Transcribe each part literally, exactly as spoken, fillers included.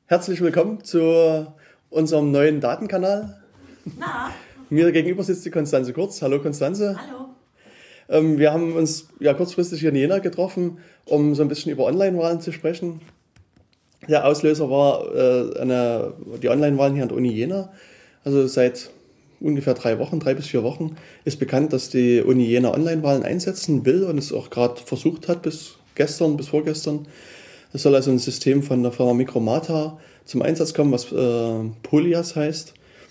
Herzlich willkommen zu unserem neuen Datenkanal. Na? Mir gegenüber sitzt die Konstanze Kurz. Hallo Konstanze. Hallo. Ähm, wir haben uns ja kurzfristig hier in Jena getroffen, um so ein bisschen über Online-Wahlen zu sprechen. Der Auslöser war äh, eine, die Online-Wahlen hier an der Uni Jena. Also seit ungefähr drei Wochen, drei bis vier Wochen ist bekannt, dass die Uni Jena Online-Wahlen einsetzen will und es auch gerade versucht hat bis gestern, bis vorgestern. Es soll also ein System von der Firma Micromata zum Einsatz kommen, was äh, Polias heißt.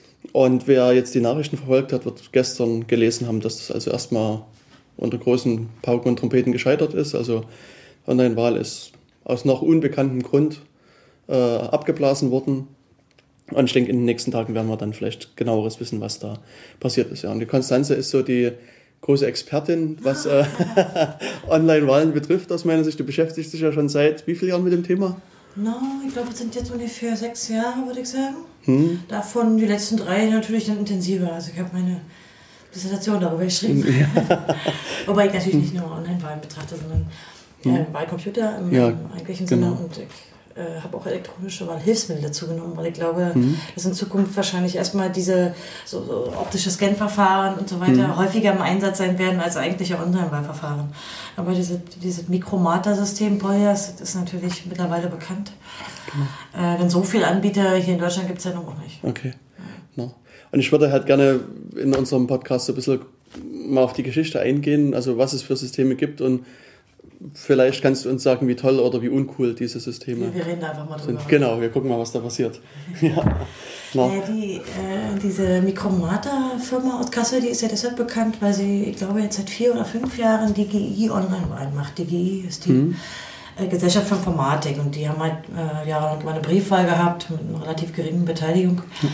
Und wer jetzt die Nachrichten verfolgt hat, wird gestern gelesen haben, dass das also erstmal unter großen Pauken und Trompeten gescheitert ist. Also Online-Wahl ist aus noch unbekanntem Grund äh, abgeblasen worden. Und ich denke, in den nächsten Tagen werden wir dann vielleicht genaueres wissen, was da passiert ist. Ja. Und die Konstanze ist so die große Expertin, was äh, Online-Wahlen betrifft, aus meiner Sicht. Du beschäftigst dich ja schon seit wie vielen Jahren mit dem Thema? No, ich glaube, es sind jetzt ungefähr sechs Jahre, würde ich sagen. Hm. Davon die letzten drei natürlich dann intensiver. Also ich habe meine Dissertation darüber geschrieben. Ja. Wobei ich natürlich nicht nur Online-Wahlen betrachte, sondern hm. äh, Wahlcomputer im, ja, im eigentlichen Sinne. Genau. Und ich äh, habe auch elektronische Wahlhilfsmittel dazu genommen, weil ich glaube, hm. dass in Zukunft wahrscheinlich erstmal diese so, so optische Scan-Verfahren und so weiter hm. häufiger im Einsatz sein werden als eigentliche Online-Wahlverfahren. Aber diese, dieses Micromata-System Polias ist natürlich mittlerweile bekannt. Genau. Äh, denn so viele Anbieter hier in Deutschland gibt es ja noch nicht. Okay. Ja. No. Und ich würde halt gerne in unserem Podcast so ein bisschen mal auf die Geschichte eingehen, also was es für Systeme gibt und vielleicht kannst du uns sagen, wie toll oder wie uncool diese Systeme sind. Wir reden einfach mal drüber. Sind. Genau, wir gucken mal, was da passiert. ja. No. Ja, die, äh, diese Micromata-Firma aus Kassel, die ist ja deshalb bekannt, weil sie, ich glaube, jetzt seit vier oder fünf Jahren die G I Online-Wahlen macht. Die G I ist die mhm. äh, Gesellschaft für Informatik und die haben halt äh, jahrelang mal eine Briefwahl gehabt mit einer relativ geringen Beteiligung. Mhm.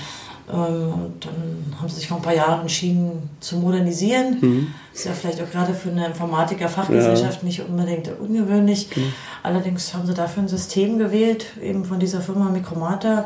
Und dann haben sie sich vor ein paar Jahren entschieden zu modernisieren. Mhm. Ist ja vielleicht auch gerade für eine Informatiker-Fachgesellschaft ja. nicht unbedingt ungewöhnlich. Mhm. Allerdings haben sie dafür ein System gewählt, eben von dieser Firma Micromata,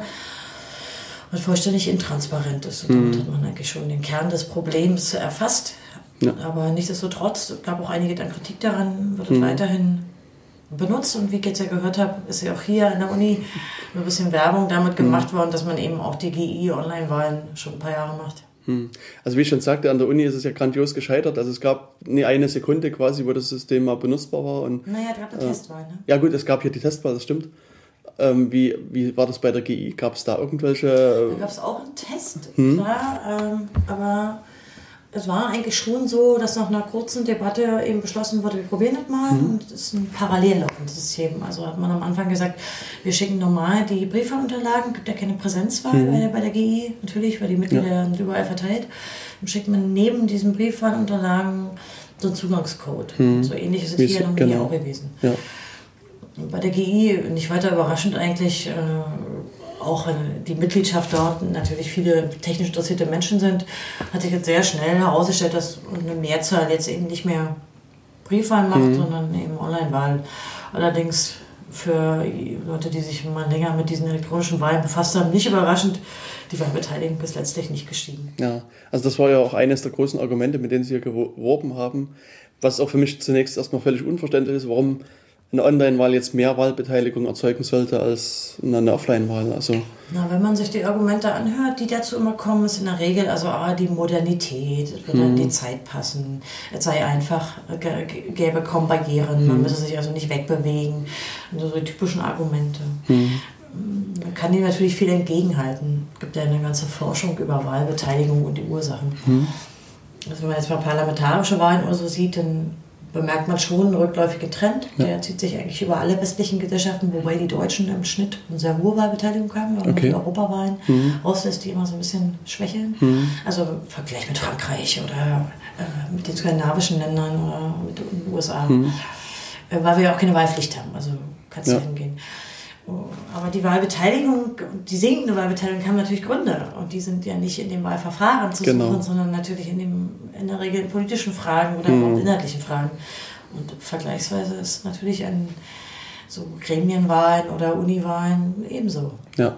was vollständig intransparent ist. Und damit mhm. hat man eigentlich schon den Kern des Problems erfasst. Ja. Aber nichtsdestotrotz, es gab auch einige dann Kritik daran, wird es mhm. weiterhin benutzt und wie ich jetzt ja gehört habe, ist ja auch hier an der Uni ein bisschen Werbung damit gemacht worden, dass man eben auch die G I-Online-Wahlen schon ein paar Jahre macht. Also wie ich schon sagte, an der Uni ist es ja grandios gescheitert. Also es gab nie eine Sekunde quasi, wo das System mal benutzbar war. Und, naja, es gab eine äh, Testwahl, ne? Ja gut, es gab hier die Testwahl, das stimmt. Ähm, wie, wie war das bei der G I? Gab es da irgendwelche... Äh, da gab es auch einen Test, hm? klar, ähm, aber... Es war eigentlich schon so, dass nach einer kurzen Debatte eben beschlossen wurde, wir probieren das mal. Mhm. Und das ist ein parallel laufendes System. Also hat man am Anfang gesagt, wir schicken normal die Briefwahlunterlagen, gibt ja keine Präsenzwahl mhm. bei, bei der G I, natürlich, weil die Mitglieder ja. sind überall verteilt. Dann schickt man neben diesen Briefwahlunterlagen so einen Zugangscode. Mhm. So ähnlich ist es hier noch genau. auch gewesen. Ja. Bei der G I, nicht weiter überraschend eigentlich, äh, auch wenn die Mitgliedschaft dort natürlich viele technisch interessierte Menschen sind, hat sich jetzt sehr schnell herausgestellt, dass eine Mehrzahl jetzt eben nicht mehr Briefwahlen macht, mhm. sondern eben Online-Wahlen. Allerdings für Leute, die sich mal länger mit diesen elektronischen Wahlen befasst haben, nicht überraschend, die Wahlbeteiligung ist letztlich nicht gestiegen. Ja, also das war ja auch eines der großen Argumente, mit denen Sie hier geworben haben, was auch für mich zunächst erstmal völlig unverständlich ist, warum eine Online-Wahl jetzt mehr Wahlbeteiligung erzeugen sollte als eine Offline-Wahl. Also Na, wenn man sich die Argumente anhört, die dazu immer kommen, ist in der Regel also ah, die Modernität, es würde mhm. die Zeit passen, es sei einfach, g- gäbe kaum Barrieren, mhm. man müsse sich also nicht wegbewegen. Also so die typischen Argumente. Mhm. Man kann dem natürlich viel entgegenhalten. Es gibt ja eine ganze Forschung über Wahlbeteiligung und die Ursachen. Mhm. Also wenn man jetzt mal parlamentarische Wahlen oder so sieht, dann bemerkt man schon einen rückläufigen Trend. Ja. Der zieht sich eigentlich über alle westlichen Gesellschaften, wobei die Deutschen im Schnitt eine sehr hohe Wahlbeteiligung haben, wenn man okay. die Europawahlen mhm. rauslässt, die immer so ein bisschen schwächeln. Mhm. Also im Vergleich mit Frankreich oder äh, mit den skandinavischen Ländern oder mit den U S A. Mhm. Äh, weil wir ja auch keine Wahlpflicht haben, also kannst du ja hingehen. Aber die Wahlbeteiligung, die sinkende Wahlbeteiligung haben natürlich Gründe. Und die sind ja nicht in dem Wahlverfahren zu genau. suchen, sondern natürlich in, dem, in der Regel in politischen Fragen oder mhm. auch inhaltlichen Fragen. Und vergleichsweise ist natürlich an so Gremienwahlen oder Uniwahlen ebenso. Ja.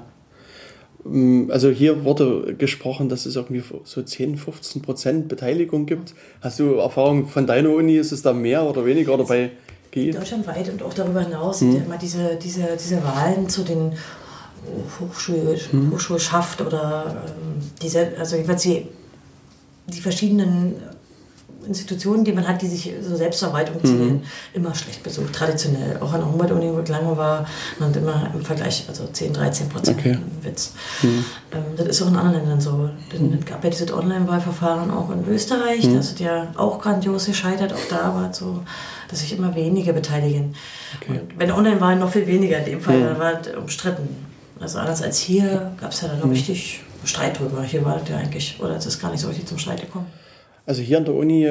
Also hier wurde gesprochen, dass es irgendwie so zehn, fünfzehn Prozent Beteiligung gibt. Hast du Erfahrung von deiner Uni? Ist es da mehr oder weniger? Oder bei Deutschlandweit und auch darüber hinaus sind mhm. ja immer diese, diese, diese Wahlen zu den Hochschul, hm. Hochschulschaft oder ähm, diese, also jeweils die, die verschiedenen Institutionen, die man hat, die sich so Selbstverwaltung zählen, mhm. immer schlecht besucht, traditionell. Auch an der Humboldt-Uni, wo ich lange war, man hat immer im Vergleich, also zehn, dreizehn Prozent, okay. Witz. Mhm. Ähm, das ist auch in anderen Ländern so. Dann gab ja dieses Online-Wahlverfahren auch in Österreich, mhm. das ist ja auch grandios gescheitert, auch da war es so, dass sich immer weniger beteiligen. Okay. Und wenn Online-Wahlen noch viel weniger in dem Fall, mhm. dann war es umstritten. Also anders als hier gab es ja dann noch mhm. richtig Streit drüber. Hier war das ja eigentlich, oder es ist gar nicht so richtig zum Streit gekommen. Also hier an der Uni,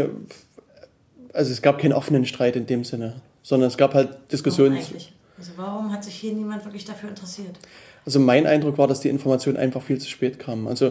also es gab keinen offenen Streit in dem Sinne, sondern es gab halt Diskussionen. Warum eigentlich? Also warum hat sich hier niemand wirklich dafür interessiert? Also mein Eindruck war, dass die Information einfach viel zu spät kam. Also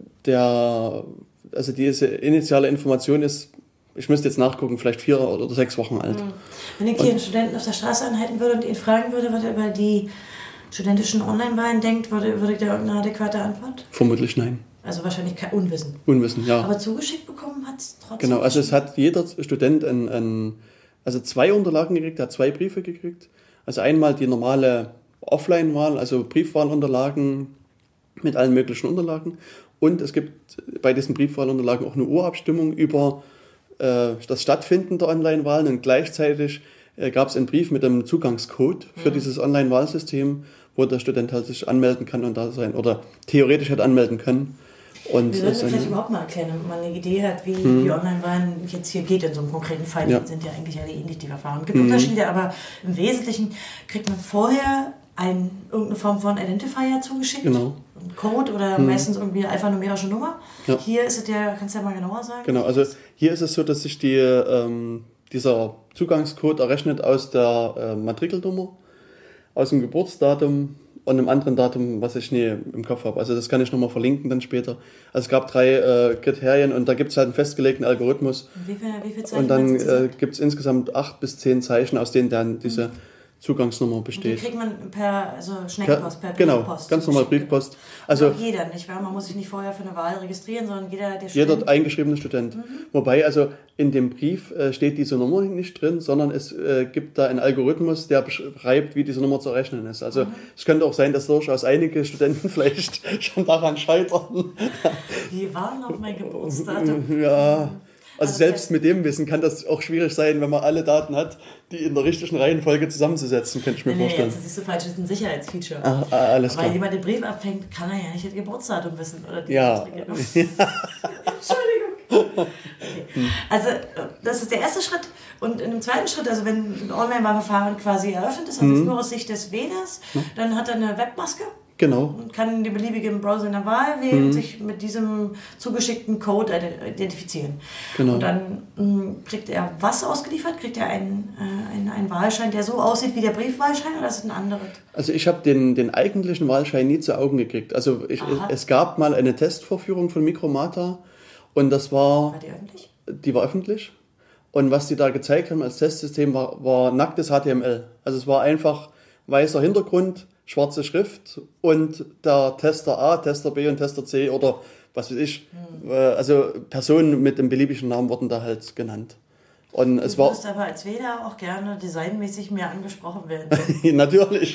der, also diese initiale Information ist, ich müsste jetzt nachgucken, vielleicht vier oder sechs Wochen alt. Wenn ich hier einen Studenten auf der Straße anhalten würde und ihn fragen würde, was er über die studentischen Online-Wahlen denkt, würde, würde der irgendeine adäquate Antwort? Vermutlich nein. Also wahrscheinlich kein Unwissen. Unwissen, ja. Aber zugeschickt bekommen hat es trotzdem. Genau, also es hat jeder Student ein, ein, also zwei Unterlagen gekriegt, er hat zwei Briefe gekriegt. Also einmal die normale Offline-Wahl, also Briefwahlunterlagen mit allen möglichen Unterlagen. Und es gibt bei diesen Briefwahlunterlagen auch eine Urabstimmung über äh, das Stattfinden der Online-Wahlen. Und gleichzeitig äh, gab es einen Brief mit einem Zugangscode für mhm. dieses Online-Wahlsystem, wo der Student halt sich anmelden kann und da sein, oder theoretisch hätte anmelden können. Und wir sollten vielleicht überhaupt mal erklären, wenn man eine Idee hat, wie, mhm. wie Online-Wahlen jetzt hier geht in so einem konkreten Fall. Die ja. sind ja eigentlich alle ähnlich, die Verfahren. Es gibt mhm. Unterschiede, aber im Wesentlichen kriegt man vorher ein, irgendeine Form von Identifier zugeschickt. Genau. Ein Code oder mhm. meistens irgendwie eine alphanumerische Nummer. Ja. Hier ist es ja, kannst du ja mal genauer sagen? Genau, also hier ist es so, dass sich die, ähm, dieser Zugangscode errechnet aus der äh, Matrikelnummer, aus dem Geburtsdatum und einem anderen Datum, was ich nie im Kopf habe. Also das kann ich nochmal verlinken dann später. Also es gab drei äh, Kriterien und da gibt es halt einen festgelegten Algorithmus. Und wie viel, wie viel Zeichen? Und dann äh, gibt es insgesamt acht bis zehn Zeichen, aus denen dann diese mhm. Zugangsnummer besteht. Und die kriegt man per also Schneckenpost, per, per genau, Briefpost. Genau, ganz normal Briefpost. Also auch jeder, nicht wahr? Man muss sich nicht vorher für eine Wahl registrieren, sondern jeder, der Jeder Student. eingeschriebene Student. Mhm. Wobei also in dem Brief äh, steht diese Nummer nicht drin, sondern es äh, gibt da einen Algorithmus, der beschreibt, wie diese Nummer zu errechnen ist. Also mhm. es könnte auch sein, dass durchaus einige Studenten vielleicht schon daran scheitern. Wie war noch mein Geburtsdatum? Ja. Also, also selbst mit dem Wissen kann das auch schwierig sein, wenn man alle Daten hat, die in der richtigen Reihenfolge zusammenzusetzen, könnte ich mir nee, vorstellen. Nee, jetzt ist es so falsch, das ist ein Sicherheitsfeature. Ach, alles Weil klar. jemand den Brief abfängt, kann er ja nicht das Geburtsdatum wissen. Oder die ja. Entschuldigung. Okay. Also das ist der erste Schritt. Und in dem zweiten Schritt, also wenn ein Online-Wahlverfahren quasi eröffnet ist, also mhm. nur aus Sicht des Wählers, mhm. dann hat er eine Webmaske. Genau. Und kann die beliebige Browser in der Wahl wählen mhm. und sich mit diesem zugeschickten Code identifizieren. Genau. Und dann mh, kriegt er was ausgeliefert? Kriegt er einen, äh, einen, einen Wahlschein, der so aussieht wie der Briefwahlschein, oder ist es ein anderer? Also ich habe den, den eigentlichen Wahlschein nie zu Augen gekriegt. Also ich, es gab mal eine Testvorführung von Micromata und das war... War die öffentlich? Die war öffentlich. Und was die da gezeigt haben als Testsystem war, war nacktes H T M L. Also es war einfach weißer Hintergrund, schwarze Schrift und der Tester A, Tester B und Tester C oder was weiß ich. Hm. Also Personen mit dem beliebigen Namen wurden da halt genannt. Und du es war würdest aber als Wähler auch gerne designmäßig mehr angesprochen werden. Natürlich.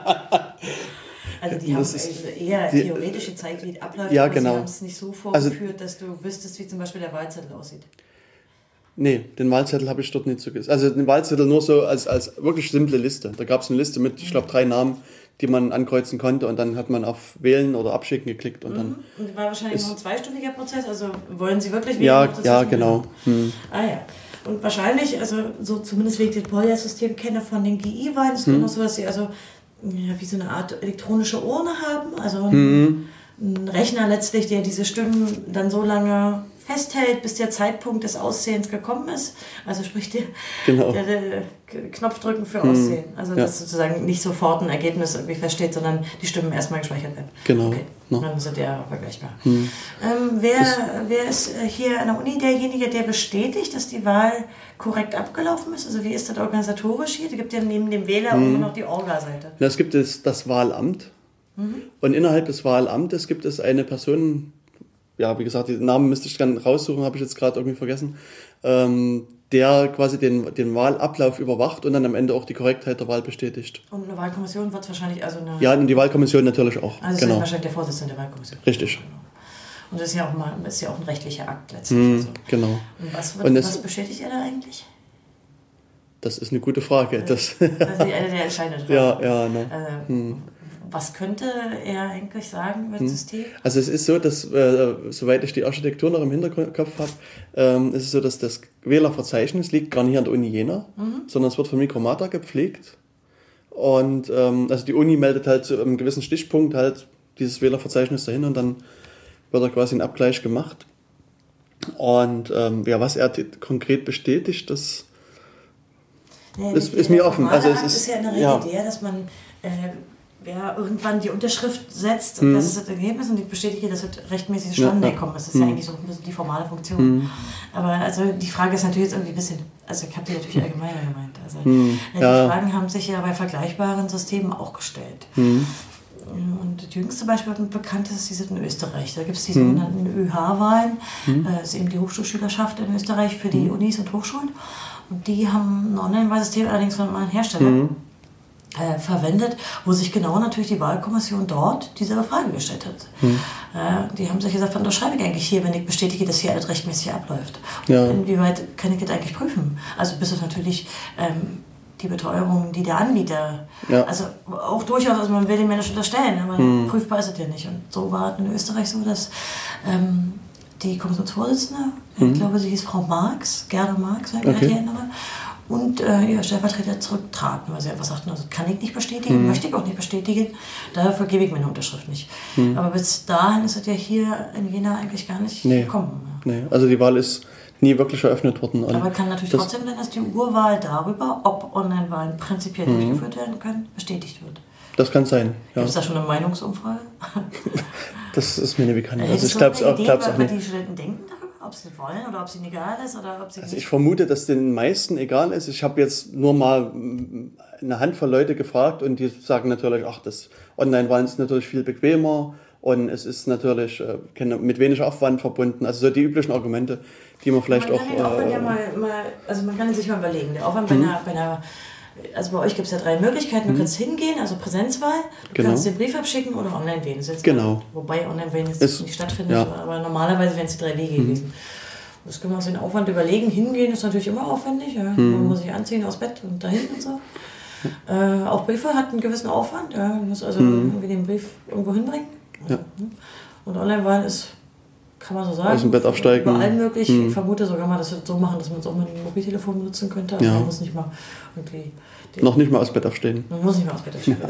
Also die haben eher die, theoretisch gezeigt, wie es abläuft, ja, aber genau. sie haben es nicht so vorgeführt, also, dass du wüsstest, wie zum Beispiel der Wahlzettel aussieht. Nee, den Wahlzettel habe ich dort nicht so gesehen. Also den Wahlzettel nur so als, als wirklich simple Liste. Da gab es eine Liste mit, ich glaube, drei Namen, die man ankreuzen konnte und dann hat man auf Wählen oder Abschicken geklickt. Und dann und war wahrscheinlich noch ein zweistufiger Prozess, also wollen Sie wirklich... Ja, ja, genau. Hm. Ah ja. Und wahrscheinlich, also so zumindest wie ich das Polja-System kenne von den G I-Wahlen, ist es hm. noch so, dass sie also ja, wie so eine Art elektronische Urne haben, also ein, hm. ein Rechner letztlich, der diese Stimmen dann so lange festhält, bis der Zeitpunkt des Auszählens gekommen ist. Also sprich der, genau. der, der Knopf drücken für hm. Auszählen. Also ja. dass sozusagen nicht sofort ein Ergebnis irgendwie feststeht, sondern die Stimmen erstmal gespeichert werden. Genau. Okay. No. Dann sind ja vergleichbar. Hm. Ähm, wer, wer ist hier an der Uni derjenige, der bestätigt, dass die Wahl korrekt abgelaufen ist? Also wie ist das organisatorisch hier? Da gibt ja neben dem Wähler hm. immer noch die Orga-Seite. Es gibt das, das Wahlamt mhm. und innerhalb des Wahlamtes gibt es eine Person, ja, wie gesagt, den Namen müsste ich dann raussuchen, habe ich jetzt gerade irgendwie vergessen. Ähm, der quasi den, den Wahlablauf überwacht und dann am Ende auch die Korrektheit der Wahl bestätigt. Und eine Wahlkommission wird es wahrscheinlich, also eine... Ja, und die Wahlkommission natürlich auch. Also genau. ist wahrscheinlich der Vorsitzende der Wahlkommission. Richtig. Genau. Und das ist ja auch, mal, ist ja auch ein rechtlicher Akt letztlich. Mm, also. Genau. Und was, wird, und das, was bestätigt er da eigentlich? Das ist eine gute Frage. Das, das ist eine der entscheidenden Fragen. Ja, ja, ne. äh, hm. Was könnte er eigentlich sagen über das hm. System? Also es ist so, dass, äh, soweit ich die Architektur noch im Hinterkopf habe, ähm, ist es so, dass das Wählerverzeichnis liegt gar nicht an der Uni Jena, mhm. sondern es wird von Micromata gepflegt. Und ähm, also die Uni meldet halt zu einem gewissen Stichpunkt halt dieses Wählerverzeichnis dahin und dann wird da quasi ein Abgleich gemacht. Und ähm, ja, was er t- konkret bestätigt, das nee, ist, ist mir offen. Also es ist, ist ja in der Regel ja. der, dass man äh, wer irgendwann die Unterschrift setzt und mhm. das ist das Ergebnis und ich bestätige, dass das rechtmäßig zustande ja, ja. kommt. Das ist mhm. ja eigentlich so ein bisschen die formale Funktion. Mhm. Aber also die Frage ist natürlich jetzt irgendwie ein bisschen, also ich habe die natürlich allgemeiner gemeint. Also mhm. die ja. Fragen haben sich ja bei vergleichbaren Systemen auch gestellt. Mhm. Und das jüngste Beispiel bekannt ist, die sind in Österreich. Da gibt es die mhm. sogenannten Ö H-Wahlen. Mhm. Das ist eben die Hochschulschülerschaft in Österreich für die mhm. Unis und Hochschulen. Und die haben ein Online-Wahlsystem allerdings von einem Hersteller mhm. äh, verwendet, wo sich genau natürlich die Wahlkommission dort dieselbe Frage gestellt hat. Mhm. Äh, die haben sich gesagt, was unterschreibe ich eigentlich hier, wenn ich bestätige, dass hier alles rechtmäßig abläuft? Ja. Inwieweit kann ich das eigentlich prüfen? Also bis es natürlich... Ähm, die Beteuerung, die der Anbieter, ja. also auch durchaus, also man will dem Menschen unterstellen, aber hm. prüfbar ist es ja nicht. Und so war es in Österreich so, dass ähm, die Kommissionsvorsitzende, hm. ich glaube, sie hieß Frau Marx, Gerda Marx, wenn ich mich erinnere, und äh, ihr Stellvertreter zurücktraten, weil sie einfach sagten, also kann ich nicht bestätigen, hm. möchte ich auch nicht bestätigen, dafür gebe ich meine Unterschrift nicht. Hm. Aber bis dahin ist es ja hier in Jena eigentlich gar nicht nee. gekommen. Nee. Also die Wahl ist nie wirklich eröffnet worden. Aber kann natürlich das trotzdem sein, dass die Urwahl darüber, ob Online-Wahlen prinzipiell mhm. durchgeführt werden können, bestätigt wird. Das kann sein, ja. Gibt es da schon eine Meinungsumfrage? Das ist mir nicht bekannt. Also ich glaube es auch, glaub's auch nicht. Was die Studenten denken darüber, ob sie wollen oder ob es ihnen egal ist oder ob sie also ich vermute, dass den meisten egal ist. Ich habe jetzt nur mal eine Handvoll Leute gefragt und die sagen natürlich, ach, das Online-Wahlen ist natürlich viel bequemer und es ist natürlich äh, mit weniger Aufwand verbunden. Also so die üblichen Argumente, die man vielleicht man auch... Kann den Aufwand äh, ja mal, mal, also man kann sich mal überlegen, der Aufwand mhm. bei, einer, bei einer, also bei euch gibt es ja drei Möglichkeiten, du mhm. kannst hingehen, also Präsenzwahl, du genau. kannst den Brief abschicken oder online wählen. Genau. Mal, wobei online wählen jetzt ist, nicht stattfindet, ja. aber normalerweise wären es die drei Wege mhm. gewesen. Das können wir uns den Aufwand überlegen, hingehen ist natürlich immer aufwendig, ja. mhm. man muss sich anziehen aus Bett und dahin und so. Äh, auch Briefe hat einen gewissen Aufwand, ja. Man muss also mhm. irgendwie den Brief irgendwo hinbringen. Ja. Und Online-Wahlen ist, kann man so sagen, aus dem Bett aufsteigen. Überall möglich. Hm. Ich vermute sogar mal, dass wir das so machen, dass man es auch mit dem Mobiltelefon benutzen könnte. Also ja. man muss nicht mal irgendwie... Noch nicht mal aus dem Bett aufstehen. Man muss nicht mal aus dem Bett aufstehen.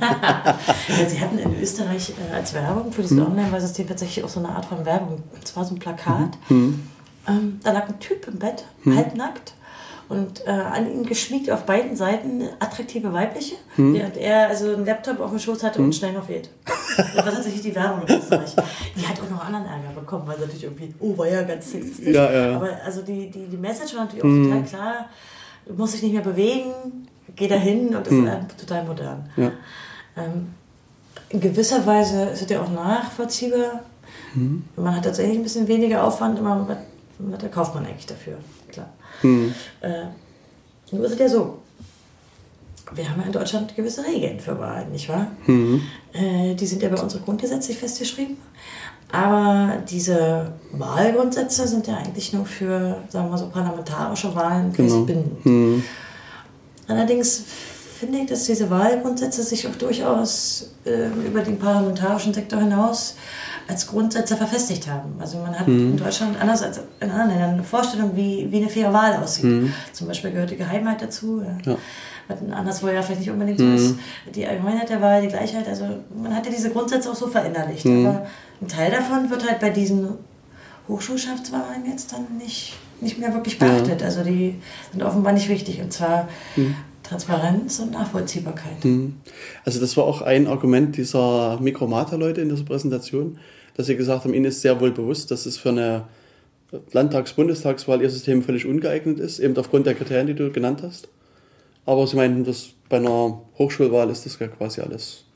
Ja, sie hatten in Österreich äh, als Werbung für dieses hm. Online-Wahlsystem tatsächlich auch so eine Art von Werbung. Es war so ein Plakat. Hm. Ähm, da lag ein Typ im Bett, hm. halbnackt. Und äh, an ihm geschmiegt auf beiden Seiten attraktive weibliche, hm. während er also einen Laptop auf dem Schoß hatte hm. und schnell noch weht. Das war tatsächlich die Werbung in Österreich. Die hat auch noch anderen Ärger bekommen, weil natürlich irgendwie, oh, war ja ganz sexistisch. Ja, ja. Aber also die, die, die Message war natürlich hm. auch total klar, du musst dich nicht mehr bewegen, geh dahin und das hm. ist total modern. Ja. Ähm, in gewisser Weise ist es ja auch nachvollziehbar. Hm. Man hat tatsächlich ein bisschen weniger Aufwand, immer, da kauft man eigentlich dafür, klar. Hm. Äh, nur ist es ja so, wir haben ja in Deutschland gewisse Regeln für Wahlen, nicht wahr? Hm. Äh, die sind ja bei uns grundgesetzlich festgeschrieben. Aber diese Wahlgrundsätze sind ja eigentlich nur für, sagen wir mal so, parlamentarische Wahlen festbindend. Genau. Hm. Allerdings finde ich, dass diese Wahlgrundsätze sich auch durchaus äh, über den parlamentarischen Sektor hinaus als Grundsätze verfestigt haben. Also man hat mhm. in Deutschland anders als in anderen Ländern eine Vorstellung, wie, wie eine faire Wahl aussieht. Mhm. Zum Beispiel gehört die Geheimheit dazu, ja. was anderswo ja vielleicht nicht unbedingt mhm. so ist. Die Allgemeinheit der Wahl, die Gleichheit, also man hat ja diese Grundsätze auch so verinnerlicht. Mhm. Aber ein Teil davon wird halt bei diesen Hochschulschaftswahlen jetzt dann nicht, nicht mehr wirklich beachtet. Ja. Also die sind offenbar nicht wichtig. Und zwar mhm. Transparenz und Nachvollziehbarkeit. Also das war auch ein Argument dieser Micromata-Leute in dieser Präsentation, dass sie gesagt haben, ihnen ist sehr wohl bewusst, dass es für eine Landtags-Bundestagswahl ihr System völlig ungeeignet ist, eben aufgrund der Kriterien, die du genannt hast. Aber sie meinten, dass bei einer Hochschulwahl ist das ja quasi alles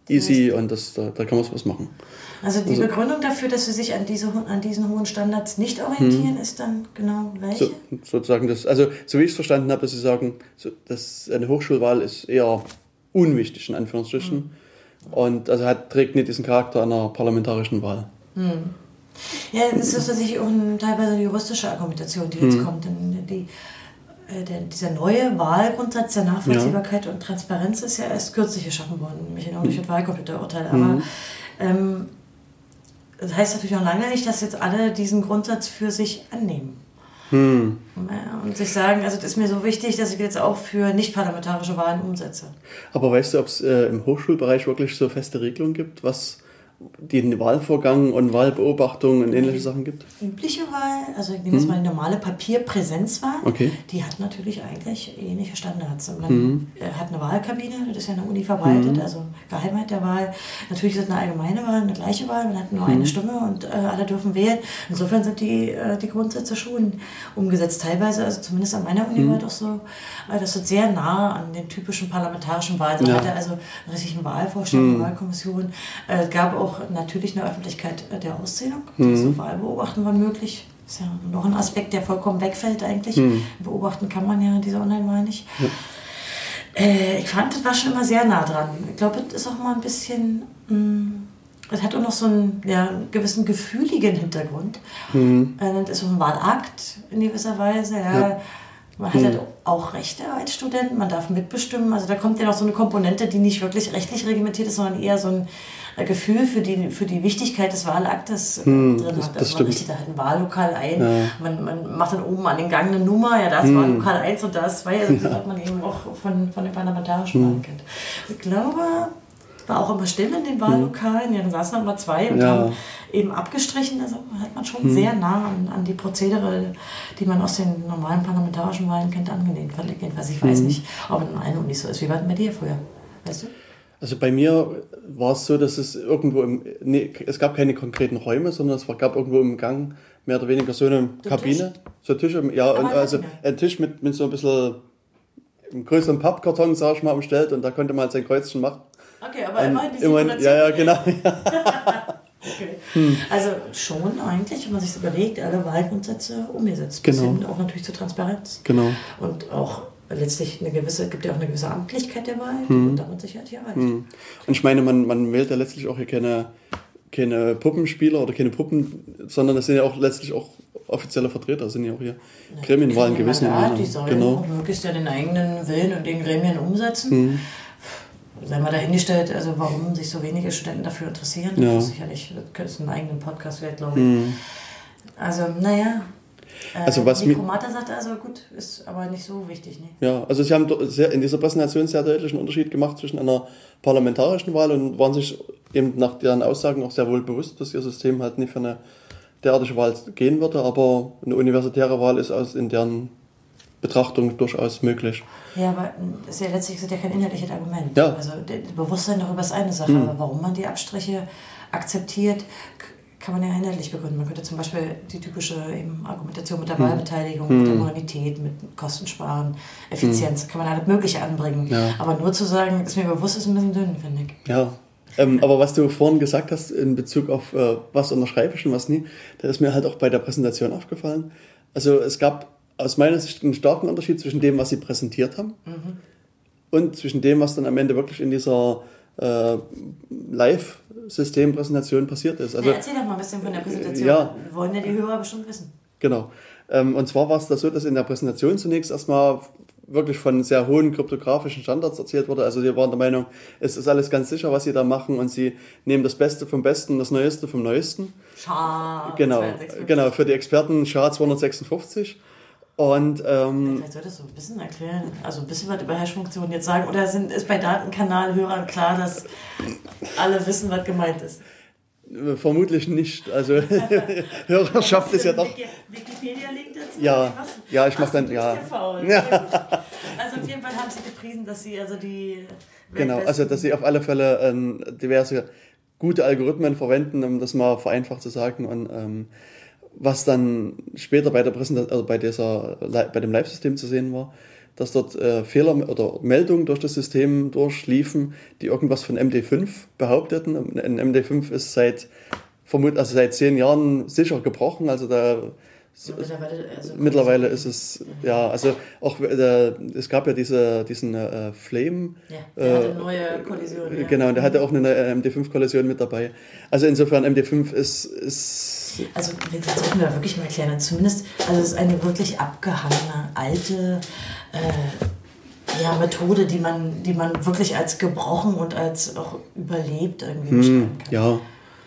easy und das, da, da kann man was machen. Also die also, Begründung dafür, dass sie sich an, diese, an diesen hohen Standards nicht orientieren, hm. ist dann genau welche? So, sozusagen das, also so wie ich es verstanden habe, dass sie sagen, so, dass eine Hochschulwahl ist eher unwichtig, in Anführungsstrichen. Hm. Und also hat, trägt nicht diesen Charakter einer parlamentarischen Wahl. Hm. Ja, das ist tatsächlich auch eine, teilweise eine juristische Argumentation, die jetzt hm. kommt. Denn die, äh, der, dieser neue Wahlgrundsatz der Nachvollziehbarkeit ja. und Transparenz ist ja erst kürzlich geschaffen worden, nämlich genau durch hm. das Wahlcomputerurteil. Aber hm. ähm, das heißt natürlich noch lange nicht, dass jetzt alle diesen Grundsatz für sich annehmen. Hm. Und sich sagen, also das ist mir so wichtig, dass ich jetzt auch für nicht-parlamentarische Wahlen umsetze. Aber weißt du, ob es äh, im Hochschulbereich wirklich so feste Regelungen gibt, was den Wahlvorgang und Wahlbeobachtung und ähnliche Sachen gibt? Übliche Wahl, also ich nehme jetzt hm. mal die normale Papierpräsenzwahl, okay. die hat natürlich eigentlich ähnliche Standards. Man hm. hat eine Wahlkabine, das ist ja eine Uni verwaltet, hm. also Geheimheit der Wahl. Natürlich ist es eine allgemeine Wahl, eine gleiche Wahl, man hat nur hm. eine Stimme und äh, alle dürfen wählen. Insofern sind die, äh, die Grundsätze schon umgesetzt. Teilweise, also zumindest an meiner Uni hm. war das so, äh, das ist sehr nah an den typischen parlamentarischen Wahlen. Da ja. hatte also einen richtigen Wahlvorstand, hm. eine Wahlkommission. Es äh, gab auch natürlich eine Öffentlichkeit der Auszählung. Mhm. Das Wahlbeobachten war möglich. Das ist ja noch ein Aspekt, der vollkommen wegfällt eigentlich. Mhm. Beobachten kann man ja diese Online-Wahl nicht. Ja. Äh, ich fand, das war schon immer sehr nah dran. Ich glaube, das ist auch mal ein bisschen... Es hat auch noch so einen, ja, einen gewissen gefühligen Hintergrund. Mhm. Äh, das ist so ein Wahlakt in gewisser Weise. Ja. Ja. Man hat mhm. halt auch Rechte als Student, man darf mitbestimmen. Also da kommt ja noch so eine Komponente, die nicht wirklich rechtlich reglementiert ist, sondern eher so ein Gefühl für die, für die Wichtigkeit des Wahlaktes hm, drin das, hat. Das also man richtet da halt ein Wahllokal ein, ja. man, man macht dann oben an den Gang eine Nummer, ja, da ist hm. Wahllokal eins und da ist zwei, also das ja. hat man eben auch von, von den parlamentarischen hm. Wahlen kennt. Ich glaube, war auch immer still in den Wahllokalen, ja, dann saßen dann mal zwei und ja. haben eben abgestrichen, also hat man schon hm. sehr nah an, an die Prozedere, die man aus den normalen parlamentarischen Wahlen kennt, angelehnt. Jedenfalls, ich weiß hm. nicht, ob in einer Uni so ist. Wie war das bei dir früher? Weißt du? Also bei mir war es so, dass es irgendwo im, nee, es gab keine konkreten Räume, sondern es gab irgendwo im Gang mehr oder weniger so eine Der Kabine, Tisch? so Tische, ja, und also ein Tisch mit, mit so ein bisschen einem größeren Pappkarton, sag ich mal, umstellt und da konnte man halt sein Kreuzchen machen. Okay, aber immerhin die Simulation. Ja, ja, genau. Okay. Hm. Also schon eigentlich, wenn man sich das überlegt, alle Wahlgrundsätze umgesetzt. Bis genau. hin auch natürlich zur Transparenz. Genau. Und auch letztlich eine gewisse, gibt ja auch eine gewisse Amtlichkeit der Wahl, hm. und damit Sicherheit hier erreicht. Hm. Und ich meine, man, man wählt ja letztlich auch hier keine, keine Puppenspieler oder keine Puppen, sondern das sind ja auch letztlich auch offizielle Vertreter, sind ja auch hier ja, Gremienwahlen gewesen. Ja, die sollen genau. auch möglichst ja den eigenen Willen und den Gremien umsetzen. Hm. Sei mal dahingestellt, also warum sich so wenige Studenten dafür interessieren, das ja. ist sicherlich, das ist einen eigenen Podcast wert, glaube ich. Hm. Also, naja. Also was Nico Mata sagte also, gut, ist aber nicht so wichtig. Ne? Ja, also sie haben sehr, in dieser Präsentation sehr deutlichen Unterschied gemacht zwischen einer parlamentarischen Wahl und waren sich eben nach deren Aussagen auch sehr wohl bewusst, dass ihr System halt nicht für eine derartige Wahl gehen würde, aber eine universitäre Wahl ist aus in deren Betrachtung durchaus möglich. Ja, aber das ist ja letztlich ist ja kein inhaltliches Argument. Ja. Also das Bewusstsein darüber ist eine Sache, hm. aber warum man die Abstriche akzeptiert, kann man ja inhaltlich begründen. Man könnte zum Beispiel die typische eben Argumentation mit der hm. Wahlbeteiligung, hm. mit der Modernität, mit Kostensparen, Effizienz, hm. kann man alles Mögliche anbringen. Ja. Aber nur zu sagen, ist mir bewusst, ist ein bisschen dünn, finde ich. Ja, ähm, aber was du vorhin gesagt hast in Bezug auf äh, was unterschreibe ich und was nie, da ist mir halt auch bei der Präsentation aufgefallen. Also es gab aus meiner Sicht einen starken Unterschied zwischen dem, was sie präsentiert haben mhm. und zwischen dem, was dann am Ende wirklich in dieser äh, Live-System-Präsentation passiert ist. Also, ja, erzähl doch mal ein bisschen von der Präsentation. Ja, wollen ja die Hörer bestimmt wissen. Genau. Ähm, und zwar war es da so, dass in der Präsentation zunächst erstmal wirklich von sehr hohen kryptografischen Standards erzählt wurde. Also wir waren der Meinung, es ist alles ganz sicher, was sie da machen und sie nehmen das Beste vom Besten und das Neueste vom Neuesten. S H A Genau, genau, für die Experten S H A zweihundertsechsundfünfzig. Und, ähm, vielleicht solltest du ein bisschen erklären, also ein bisschen was über Hashfunktionen jetzt sagen, oder sind, ist bei Datenkanalhörern klar, dass alle wissen, was gemeint ist? Vermutlich nicht. Also Hörerschaft ist ja doch. Wikipedia-Link dazu? Ja, ja, ich mach dann ja. ja. Also auf jeden Fall haben sie gepriesen, dass sie also die genau, also dass sie auf alle Fälle ähm, diverse gute Algorithmen verwenden, um das mal vereinfacht zu sagen. Und ähm, was dann später bei der Präsentation, also bei dieser bei dem Live-System zu sehen war, dass dort äh, Fehler oder Meldungen durch das System durchliefen, die irgendwas von M D fünf behaupteten. Ein M D fünf ist seit, vermut, also seit zehn Jahren sicher gebrochen, also da So, mittlerweile, also mittlerweile ist es, ja, also auch, äh, es gab ja diese, diesen äh, Flame. Ja, der äh, hatte eine neue Kollision. Ja. Genau, der hatte auch eine M D fünf Kollision mit dabei. Also insofern M D fünf ist... ist also das sollten wir wirklich mal erklären. Zumindest, also es ist eine wirklich abgehangene, alte äh, ja, Methode, die man, die man wirklich als gebrochen und als auch überlebt irgendwie beschreiben kann. Ja.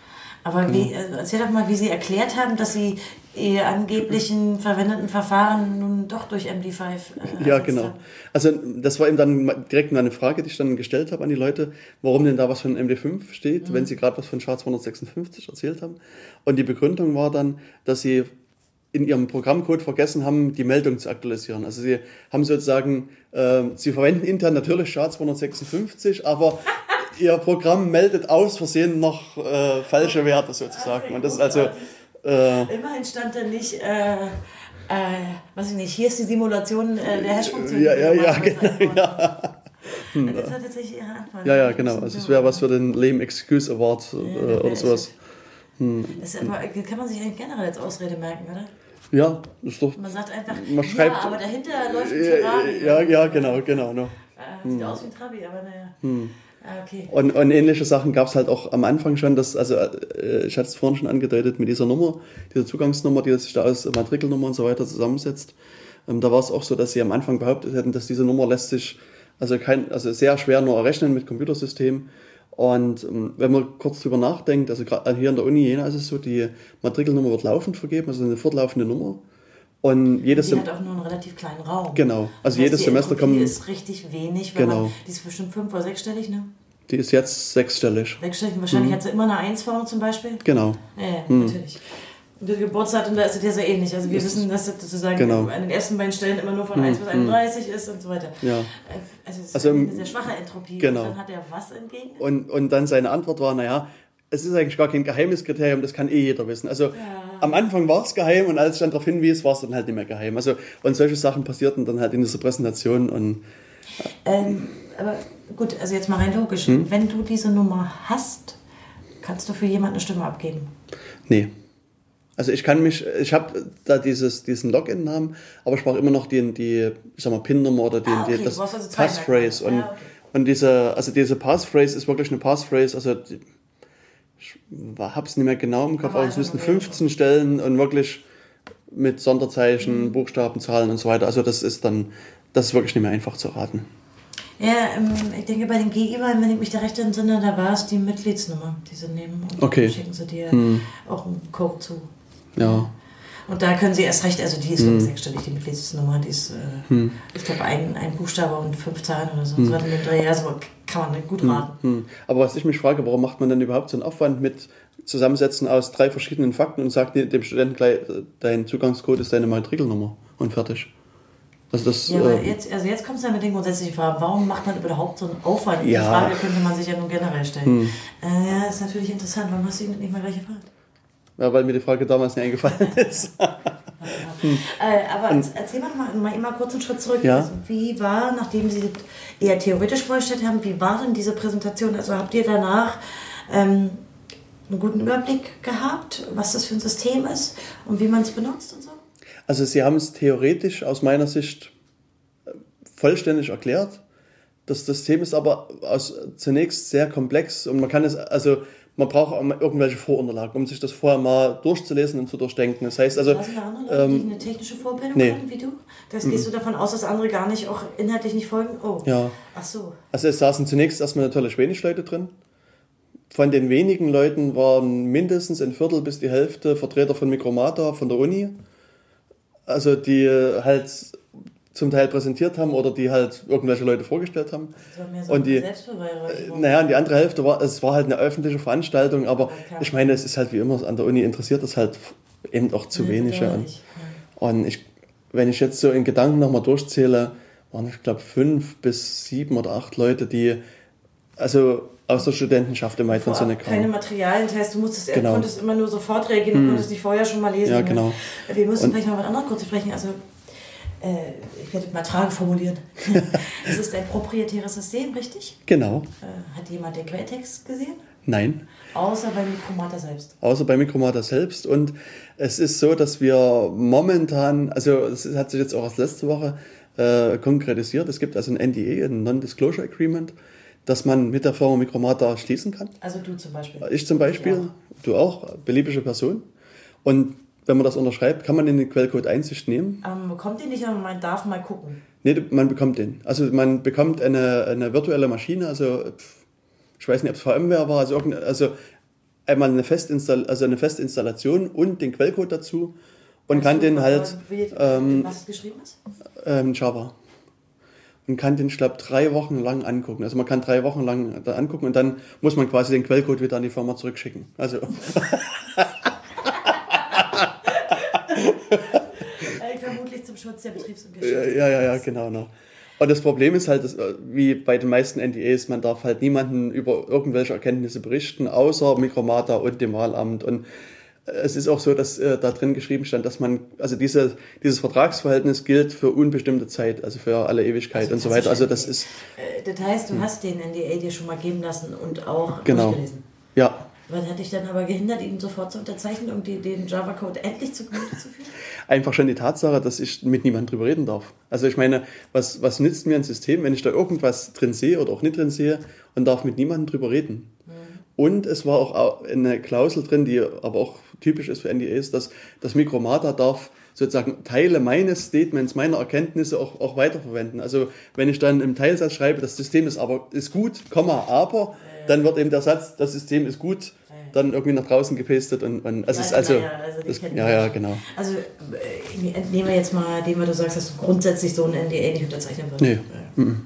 Aber wie, erzähl doch mal, wie Sie erklärt haben, dass Sie Ihr angeblichen verwendeten Verfahren nun doch durch M D fünf äh, Ja, genau. Haben. Also das war eben dann direkt eine Frage, die ich dann gestellt habe an die Leute, warum denn da was von M D fünf steht, mhm. wenn sie gerade was von S H A zweihundertsechsundfünfzig erzählt haben. Und die Begründung war dann, dass sie in ihrem Programmcode vergessen haben, die Meldung zu aktualisieren. Also sie haben sozusagen, äh, sie verwenden intern natürlich S H A zweihundertsechsundfünfzig, aber ihr Programm meldet aus Versehen noch äh, falsche Werte sozusagen. Und das ist also... Äh, Immerhin stand da nicht, äh, äh, weiß ich nicht, hier ist die Simulation äh, der Hash-Funktion. Ja, ja, ja, genau. Ja. Hm. Das hat tatsächlich ja, ja, ja, genau. Also es wäre was für den Lame Excuse Award äh, ja, oder sowas. Hm. Das ist aber, kann man sich eigentlich generell als Ausrede merken, oder? Ja, das ist doch... Man sagt einfach, man schreibt, ja, aber dahinter läuft ein Ferrari. Ja, ja, genau, genau. No. Äh, sieht hm. aus wie ein Trabi, aber naja. Hm. Ah, okay. Und, und ähnliche Sachen gab es halt auch am Anfang schon, dass, also äh, ich hatte es vorhin schon angedeutet mit dieser Nummer, dieser Zugangsnummer, die sich da aus Matrikelnummer und so weiter zusammensetzt. Ähm, da war es auch so, dass sie am Anfang behauptet hätten, dass diese Nummer lässt sich also, kein, also sehr schwer nur errechnen mit Computersystemen. Und ähm, wenn man kurz drüber nachdenkt, also gerade hier in der Uni Jena ist es so, die Matrikelnummer wird laufend vergeben, also eine fortlaufende Nummer. Und jedes die hat auch nur einen relativ kleinen Raum. Genau, also das heißt, jedes die Semester kommen... Die ist richtig wenig, wenn genau. man, die ist bestimmt fünf- oder sechsstellig, ne? Die ist jetzt sechsstellig. Sechsstellig, wahrscheinlich mhm. hat sie immer eine eins vorne zum Beispiel. Genau. Ja, ja mhm. natürlich. Und das Geburtsdatum, da ist es ja so ähnlich. Also wir das wissen, dass das sozusagen genau. an den ersten beiden Stellen immer nur von mhm. eins bis einunddreißig ist und so weiter. Ja. Also es ist also, eine sehr schwache Entropie. Genau. Und dann hat er was entgegen? Und, und dann seine Antwort war, naja, es ist eigentlich gar kein geheimes Kriterium, das kann eh jeder wissen. Also ja. am Anfang war es geheim und als ich dann darauf hinwies, war es dann halt nicht mehr geheim. Also, und solche Sachen passierten dann halt in dieser Präsentation. Und, ja. ähm, aber gut, also jetzt mal rein logisch. Hm? Wenn du diese Nummer hast, kannst du für jemanden eine Stimme abgeben? Nee. Also ich kann mich, ich habe da dieses, diesen Login-Namen, aber ich brauche immer noch die, die ich sag mal, PIN-Nummer oder die, ah, okay. die, das also Passphrase. Und, ja, okay. und diese, also diese Passphrase ist wirklich eine Passphrase, also die, ich habe es nicht mehr genau im Kopf, aber es müssten fünfzehn Stellen und wirklich mit Sonderzeichen, mhm. Buchstaben, Zahlen und so weiter. Also das ist dann, das ist wirklich nicht mehr einfach zu raten. Ja, ähm, ich denke bei den G I-Wahlen, wenn ich mich da recht entsinne, da war es die Mitgliedsnummer, die sie nehmen und okay. dann schicken sie dir mhm. auch einen Code zu. Ja. Und da können sie erst recht, also die ist hm. sechsstellig, die Mitgliedsnummer, die ist, äh, hm. ich glaube, ein, ein Buchstabe und fünf Zahlen oder so. Hm. So in dem Dreh, also kann man gut raten. Hm. Aber was ich mich frage, warum macht man denn überhaupt so einen Aufwand mit Zusammensetzen aus drei verschiedenen Fakten und sagt dem Studenten gleich, dein Zugangscode ist deine Matrikelnummer und fertig? Also das, ja, aber äh, jetzt, also jetzt kommt es ja mit den grundsätzlichen Fragen, warum macht man überhaupt so einen Aufwand? Die ja. Frage könnte man sich ja nun generell stellen. Hm. Äh, ja, ist natürlich interessant, warum hast du ihn nicht mal gleich gefragt? Ja, weil mir die Frage damals nicht eingefallen ist. hm. äh, aber und, erzähl mal, mal, mal immer kurz einen Schritt zurück. Ja? Also, wie war, nachdem Sie eher theoretisch vorgestellt haben, wie war denn diese Präsentation? Also habt ihr danach ähm, einen guten Überblick gehabt, was das für ein System ist und wie man es benutzt und so? Also Sie haben es theoretisch aus meiner Sicht vollständig erklärt. Das System ist aber aus, zunächst sehr komplex und man kann es, also man braucht auch irgendwelche Vorunterlagen, um sich das vorher mal durchzulesen und zu durchdenken. Das heißt also... Sind da andere Leute, ähm, die eine technische Vorbildung nee. haben, wie du? Das gehst mm. du davon aus, dass andere gar nicht, auch inhaltlich nicht folgen? Oh, ja. Ach so. Also es saßen zunächst erstmal natürlich wenig Leute drin. Von den wenigen Leuten waren mindestens ein Viertel bis die Hälfte Vertreter von Micromata, von der Uni. Also die halt zum Teil präsentiert haben oder die halt irgendwelche Leute vorgestellt haben. Das war mehr so und die, Selbstbeweihräucherung. Naja, und die andere Hälfte war, es war halt eine öffentliche Veranstaltung, aber okay. ich meine, es ist halt wie immer, an der Uni interessiert es halt eben auch zu ja, wenige. Und, ja. und ich, wenn ich jetzt so in Gedanken nochmal durchzähle, waren ich glaube fünf bis sieben oder acht Leute, die also aus der Studentenschaft im weiteren Sinne kamen. Keine Materialien, das heißt, du musstest, genau. konntest immer nur sofort reagieren, du hm. konntest nicht vorher schon mal lesen. Ja, genau. Wir müssen und, vielleicht noch was anderes kurz sprechen. Also Äh, ich werde mal eine Frage formulieren. Es ist ein proprietäres System, richtig? Genau. Äh, hat jemand den Quelltext gesehen? Nein. Außer bei Micromata selbst. Außer bei Micromata selbst. Und es ist so, dass wir momentan, also es hat sich jetzt auch erst letzte Woche äh, konkretisiert, es gibt also ein N D A, ein Non-Disclosure Agreement, das man mit der Firma Micromata schließen kann. Also du zum Beispiel? Ich zum Beispiel, ich auch. Du auch, beliebige Person. Und wenn man das unterschreibt, kann man in den Quellcode Einsicht nehmen. Aber man bekommt den nicht, aber man darf mal gucken. Nee, man bekommt den. Also man bekommt eine, eine virtuelle Maschine, also ich weiß nicht, ob es VMware war, also, also einmal eine, Festinstall- also eine Festinstallation und den Quellcode dazu und also, kann den halt... Wie, ähm, was geschrieben ist? Ähm, Java. Und kann den, ich glaube, drei Wochen lang angucken. Also man kann drei Wochen lang da angucken und dann muss man quasi den Quellcode wieder an die Firma zurückschicken. Also... Vermutlich zum Schutz der Betriebs- und Geschäftsordnung. Ja, ja, ja, genau. No. Und das Problem ist halt, dass, wie bei den meisten N D As, man darf halt niemanden über irgendwelche Erkenntnisse berichten, außer Micromata und dem Wahlamt. Und es ist auch so, dass äh, da drin geschrieben stand, dass man, also diese, dieses Vertragsverhältnis gilt für unbestimmte Zeit, also für alle Ewigkeit also und so weiter. Also das ist... Äh, das heißt, du hm. hast den N D A dir schon mal geben lassen und auch genau. durchgelesen? Ja. Was hat dich dann aber gehindert, ihn sofort zu unterzeichnen, um die, den Java-Code endlich zu Gemüte zu führen? Einfach schon die Tatsache, dass ich mit niemandem drüber reden darf. Also ich meine, was, was nützt mir ein System, wenn ich da irgendwas drin sehe oder auch nicht drin sehe und darf mit niemandem drüber reden? Mhm. Und es war auch eine Klausel drin, die aber auch typisch ist für N D As, dass das Micromata darf sozusagen Teile meines Statements, meiner Erkenntnisse auch, auch weiterverwenden. Also wenn ich dann im Teilsatz schreibe, das System ist aber ist gut, Komma, aber, dann wird eben der Satz, das System ist gut, dann irgendwie nach draußen gepastet und, und also, ja, ist also, ja, also das, ja, ja, genau. Also äh, nehmen wir jetzt mal dem, was du sagst, dass du grundsätzlich so ein N D A nicht unterzeichnen würdest. Nee. Ja. Mhm.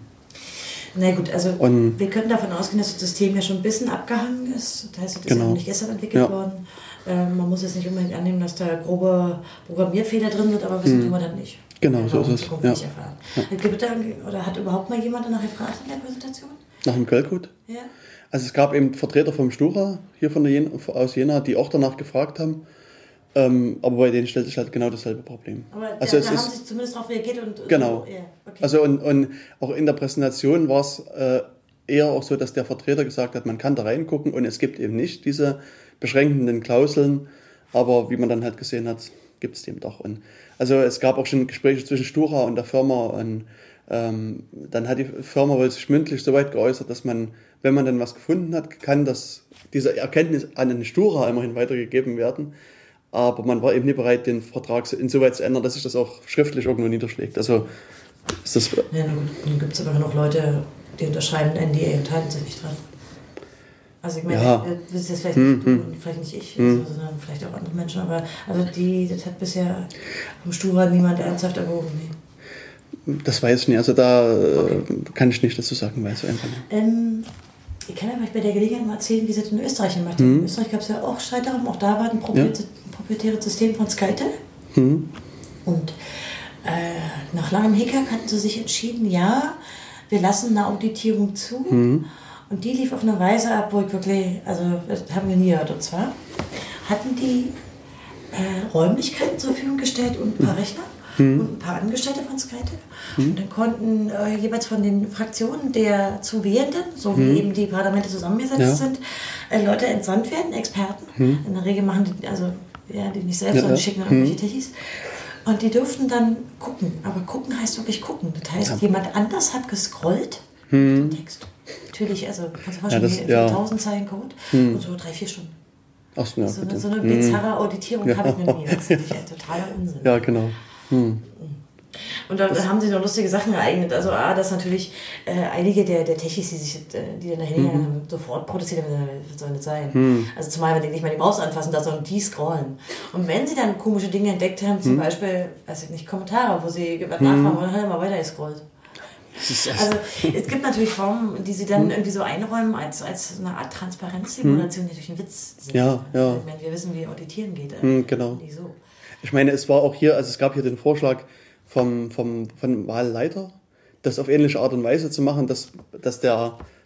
Na gut, also und, wir können davon ausgehen, dass das System ja schon ein bisschen abgehangen ist. Das heißt, das genau. ist ja nicht gestern entwickelt ja. worden. Ähm, man muss jetzt nicht unbedingt annehmen, dass da grobe Programmierfehler drin sind, aber wissen mhm. tun wir das nicht. Genau, so ist es. Ja. Nicht erfahren. Ja. Gibt da, oder hat überhaupt mal jemand danach gefragt in der Präsentation? Nach dem Quellcode? Ja. Also es gab eben Vertreter vom Stura hier von der Jena, aus Jena, die auch danach gefragt haben. Ähm, aber bei denen stellt sich halt genau dasselbe Problem. Aber also da, da es haben ist, sie zumindest darauf reagiert und genau. So, yeah, okay. Also und, und auch in der Präsentation war es äh, eher auch so, dass der Vertreter gesagt hat, man kann da reingucken und es gibt eben nicht diese beschränkenden Klauseln, aber wie man dann halt gesehen hat, gibt es die eben doch. Und also es gab auch schon Gespräche zwischen Stura und der Firma und ähm, dann hat die Firma wohl sich mündlich so weit geäußert, dass man, wenn man dann was gefunden hat, kann das, diese Erkenntnis an den Stura immerhin weitergegeben werden. Aber man war eben nicht bereit, den Vertrag insoweit zu ändern, dass sich das auch schriftlich irgendwo niederschlägt. Also ist das... Ja, na gut, dann gibt es aber noch Leute, die unterschreiben N D A und halten sich nicht dran. Also ich meine, ja. das ist jetzt vielleicht hm, nicht du hm. und vielleicht nicht ich, hm. also, sondern vielleicht auch andere Menschen, aber also die, das hat bisher vom Stura niemand ernsthaft erwogen. Nee. Das weiß ich nicht, also da okay. kann ich nicht dazu sagen, weiß ich einfach nicht. Ähm, ich kann aber bei der Gelegenheit mal erzählen, wie sie das in Österreich gemacht haben. Hm. In Österreich gab es ja auch Streit darum, auch da war ein proprietäres ja. System von Skytel. Hm. Und äh, nach langem Hickhack hatten sie sich entschieden, ja, wir lassen eine Auditierung zu. Hm. Und die lief auf eine Weise ab, wo ich wirklich, also das haben wir nie gehört. Und zwar hatten die äh, Räumlichkeiten zur Verfügung gestellt und ein paar hm. Rechner hm. und ein paar Angestellte von Skytel. Hm. Und dann konnten äh, jeweils von den Fraktionen der zu Wählenden, so wie hm. eben die Parlamente zusammengesetzt ja. sind, äh, Leute entsandt werden, Experten. Hm. In der Regel machen die, also ja, die nicht selbst, ja, sondern die schicken dann hm. irgendwelche Techis. Und die durften dann gucken. Aber gucken heißt wirklich gucken. Das heißt, ja. jemand anders hat gescrollt hm. den Text. Natürlich, also kannst du vorstellen, ja, ja. tausend Zeilen Code hm. und so drei, vier Stunden. Ach, ja, so, eine, so eine bizarre Auditierung ja. habe ich noch nie. Das ist natürlich ein totaler Unsinn. Ja, genau. Hm. Und da das haben sich noch lustige Sachen ereignet. Also A, dass natürlich äh, einige der, der Techis, die sich äh, die dann dahin mhm. haben, sofort protestiert haben, was soll das sein? Mhm. Also zumal, wenn die nicht mal die Maus anfassen, da sondern die scrollen. Und wenn sie dann komische Dinge entdeckt haben, zum mhm. Beispiel, weiß ich nicht, Kommentare, wo sie was nachfragen wollen, dann haben sie mal weiter gescrollt. Also es gibt natürlich Formen, die sie dann mhm. irgendwie so einräumen als, als eine Art Transparenzsimulation, die durch einen Witz sind. Ja, ja. Ich meine, wir wissen, wie Auditieren geht. Äh, mhm, genau. So. Ich meine, es war auch hier, also es gab hier den Vorschlag vom, vom, vom Wahlleiter, das auf ähnliche Art und Weise zu machen, dass, dass der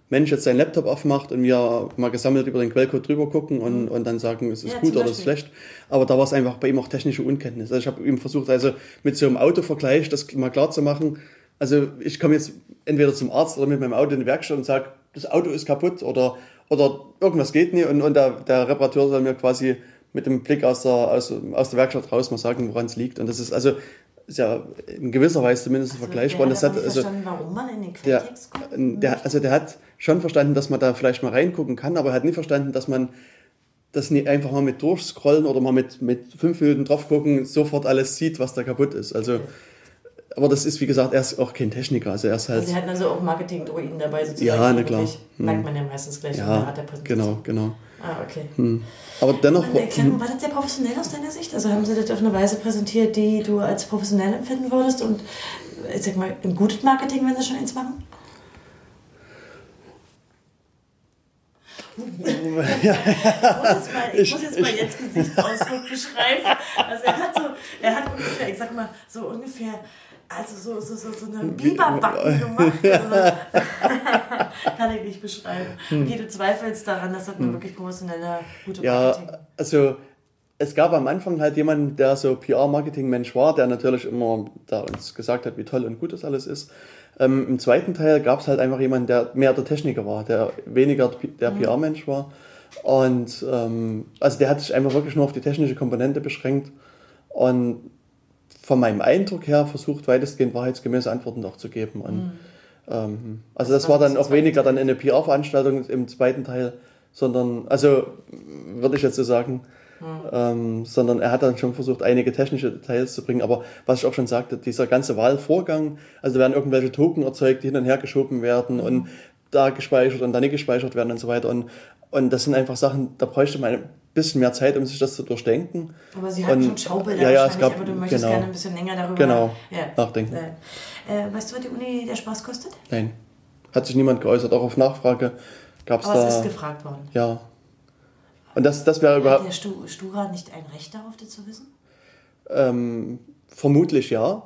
Mensch jetzt seinen Laptop aufmacht und wir mal gesammelt über den Quellcode drüber gucken und, und dann sagen, es ist Ja, gut zum oder es ist schlecht. Aber da war es einfach bei ihm auch technische Unkenntnis. Also ich habe ihm versucht, also mit so einem Autovergleich das mal klar zu machen. Also ich komme jetzt entweder zum Arzt oder mit meinem Auto in die Werkstatt und sage, das Auto ist kaputt oder, oder irgendwas geht nicht und, und der, der Reparateur soll mir quasi mit dem Blick aus der, aus, aus der Werkstatt raus mal sagen, woran es liegt. Und das ist also ist ja in gewisser Weise zumindest Also vergleichbar. der Und das hat hat nicht also verstanden, warum man in den Quelltext der, kommt. der, also der hat schon verstanden, dass man da vielleicht mal reingucken kann, aber er hat nicht verstanden, dass man das nicht einfach mal mit durchscrollen oder mal mit, mit fünf Minuten drauf gucken, sofort alles sieht, was da kaputt ist. Also, aber das ist, wie gesagt, er ist auch kein Techniker. Also er ist halt. Also sie hatten also auch Marketing-Druiden dabei sozusagen. Ja, na klar. Hm. Merkt man ja meistens gleich ja, in der Art der Präsentation. Genau, genau. Ah, okay. Hm. Aber dennoch. Und erklären, war das sehr professionell aus deiner Sicht? Also haben sie das auf eine Weise präsentiert, die du als professionell empfinden würdest und ich sag mal, ein gutes Marketing, wenn sie schon eins machen? ich, muss jetzt mal, ich, ich muss jetzt mal jetzt Gesichtsausdruck beschreiben. Also er hat so, er hat ungefähr, ich sag mal, so ungefähr, also so, so, so, so eine Biberbacken gemacht. Also, kann ich nicht beschreiben. Okay, du zweifelst daran, dass das ein wirklich professioneller, guter Marketing. Ja, also es gab am Anfang halt jemanden, der so P R-Marketing-Mensch war, der natürlich immer da uns gesagt hat, wie toll und gut das alles ist. Ähm, Im zweiten Teil gab es halt einfach jemanden, der mehr der Techniker war, der weniger der mhm. P R-Mensch war. Und ähm, also der hat sich einfach wirklich nur auf die technische Komponente beschränkt und von meinem Eindruck her versucht, weitestgehend wahrheitsgemäße Antworten auch zu geben. Und, mhm. ähm, also das, das war dann auch weniger dann eine P R-Veranstaltung im zweiten Teil, sondern, also würde ich jetzt so sagen, mhm. ähm, sondern er hat dann schon versucht, einige technische Details zu bringen. Aber was ich auch schon sagte, dieser ganze Wahlvorgang, also da werden irgendwelche Token erzeugt, die hin und her geschoben werden mhm. und da gespeichert und da nicht gespeichert werden und so weiter. Und, und das sind einfach Sachen, da bräuchte man ein bisschen mehr Zeit, um sich das zu durchdenken. Aber Sie hatten schon Schaubilder ja, ja, wahrscheinlich, gab, aber du möchtest genau, gerne ein bisschen länger darüber genau, ja. nachdenken. Äh, weißt du, was die Uni der Spaß kostet? Nein, hat sich niemand geäußert. Auch auf Nachfrage gab es da... Aber es ist gefragt worden. Ja. Und das, das wäre überhaupt... Hat der Stura nicht ein Recht darauf, das zu wissen? Ähm, vermutlich ja.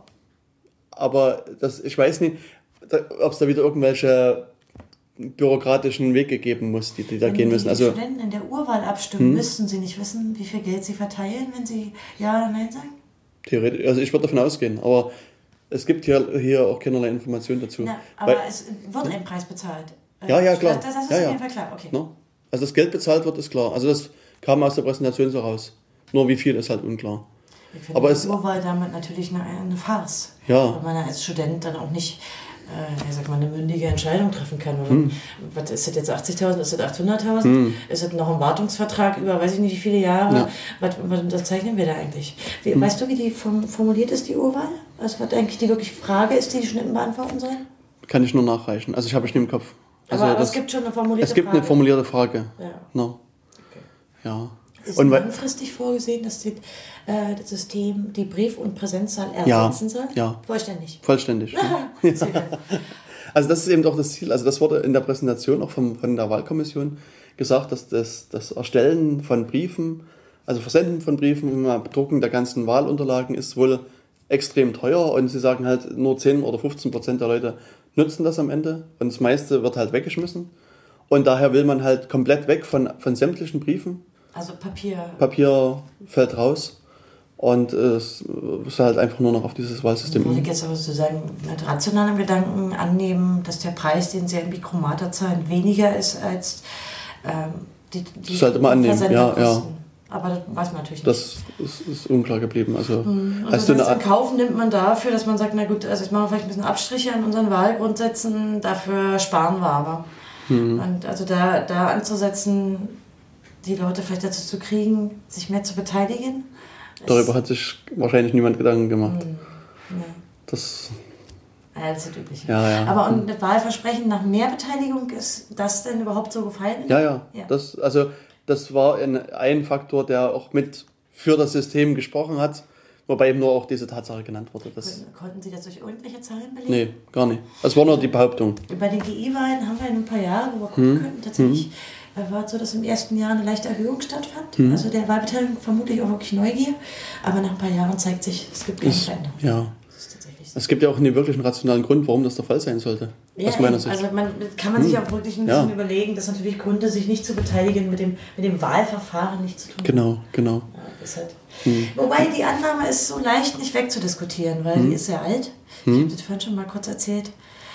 Aber das, ich weiß nicht, ob es da wieder irgendwelche bürokratischen Wege geben muss, die, die da wenn gehen müssen. Die also Studenten in der Urwahl abstimmen, hm? müssten sie nicht wissen, wie viel Geld sie verteilen, wenn sie Ja oder Nein sagen? Theoretisch, also ich würde davon ausgehen, aber es gibt hier, hier auch keinerlei Informationen dazu. Na, aber Weil, es wird ein Preis bezahlt. Ja, ja, klar. Das, das ist ja, auf ja. jeden Fall klar, okay. No? Also das Geld bezahlt wird, ist klar. Also das kam aus der Präsentation so raus. Nur wie viel ist halt unklar. Ich finde aber die Urwahl damit natürlich eine, eine Farce. Ja. Weil man als Student dann auch nicht äh, ich sag mal, eine mündige Entscheidung treffen kann. Oder, hm. Was ist das jetzt, achtzigtausend, ist das achthunderttausend? Hm. Ist das noch ein Wartungsvertrag über weiß ich nicht wie viele Jahre? Ja. Was, was unterzeichnen wir da eigentlich? Wie, hm. Weißt du, wie die formuliert ist, die Urwahl? Also was eigentlich die wirklich Frage ist, die die Studenten beantworten sollen? Kann ich nur nachreichen. Also ich habe es nicht im Kopf. Also aber, aber das, es gibt schon eine formulierte Frage. Es gibt Frage. eine formulierte Frage. Ja. No. Okay. Ja. Ist und langfristig vorgesehen, dass die, äh, das System die Brief- und Präsenzzahl ersetzen ja, soll? Ja. Vollständig? Vollständig. Ja. Also das ist eben auch das Ziel. Also das wurde in der Präsentation auch vom, von der Wahlkommission gesagt, dass das, das Erstellen von Briefen, also Versenden von Briefen, Drucken der ganzen Wahlunterlagen ist wohl extrem teuer und sie sagen halt, nur zehn oder fünfzehn Prozent der Leute nutzen das am Ende und das meiste wird halt weggeschmissen. Und daher will man halt komplett weg von, von sämtlichen Briefen. Also Papier. Papier fällt raus und es ist halt einfach nur noch auf dieses Wahlsystem. Würde ich jetzt aber sozusagen mit rationalem Gedanken annehmen, dass der Preis, den Sie im Bikromater zahlen, weniger ist als ähm, die, die das sollte man annehmen, ja, ja. Aber das weiß man natürlich nicht. Das ist, ist unklar geblieben. Also, hm. Und hast das du heißt, in Kauf nimmt man dafür, dass man sagt, na gut, also jetzt machen wir vielleicht ein bisschen Abstriche an unseren Wahlgrundsätzen, dafür sparen wir aber. Hm. Und also da, da anzusetzen, die Leute vielleicht dazu zu kriegen, sich mehr zu beteiligen. Darüber hat sich wahrscheinlich niemand Gedanken gemacht. Hm. Ja. Das... Ja, das ist das Übliche. Ja, ja. Aber und das Wahlversprechen nach mehr Beteiligung, ist das denn überhaupt so gefallen? Ja, ja. ja. Das, also, das war ein, ein Faktor, der auch mit für das System gesprochen hat, wobei eben nur auch diese Tatsache genannt wurde. Das Konnten Sie das durch irgendwelche Zahlen belegen? Nee, gar nicht. Es war nur die Behauptung. Bei den G I-Wahlen haben wir in ein paar Jahren, wo wir gucken hm. könnten, tatsächlich hm. war es so, dass im ersten Jahr eine leichte Erhöhung stattfand. Hm. Also der Wahlbeteiligung vermutlich auch wirklich Neugier. Aber nach ein paar Jahren zeigt sich, es gibt keine Veränderung. Ja. Das ist tatsächlich nicht so. Es gibt ja auch nie wirklich einen rationalen Grund, warum das der Fall sein sollte. Ja, aus meiner Sicht. Also man kann man sich hm. auch wirklich ein bisschen ja. überlegen, dass natürlich Gründe, sich nicht zu beteiligen, mit dem, mit dem Wahlverfahren nicht zu tun. Genau, genau. Ja, ist halt. hm. Wobei die Annahme ist so leicht nicht wegzudiskutieren, weil hm. die ist sehr alt. Hm. Ich habe das vorhin schon mal kurz erzählt.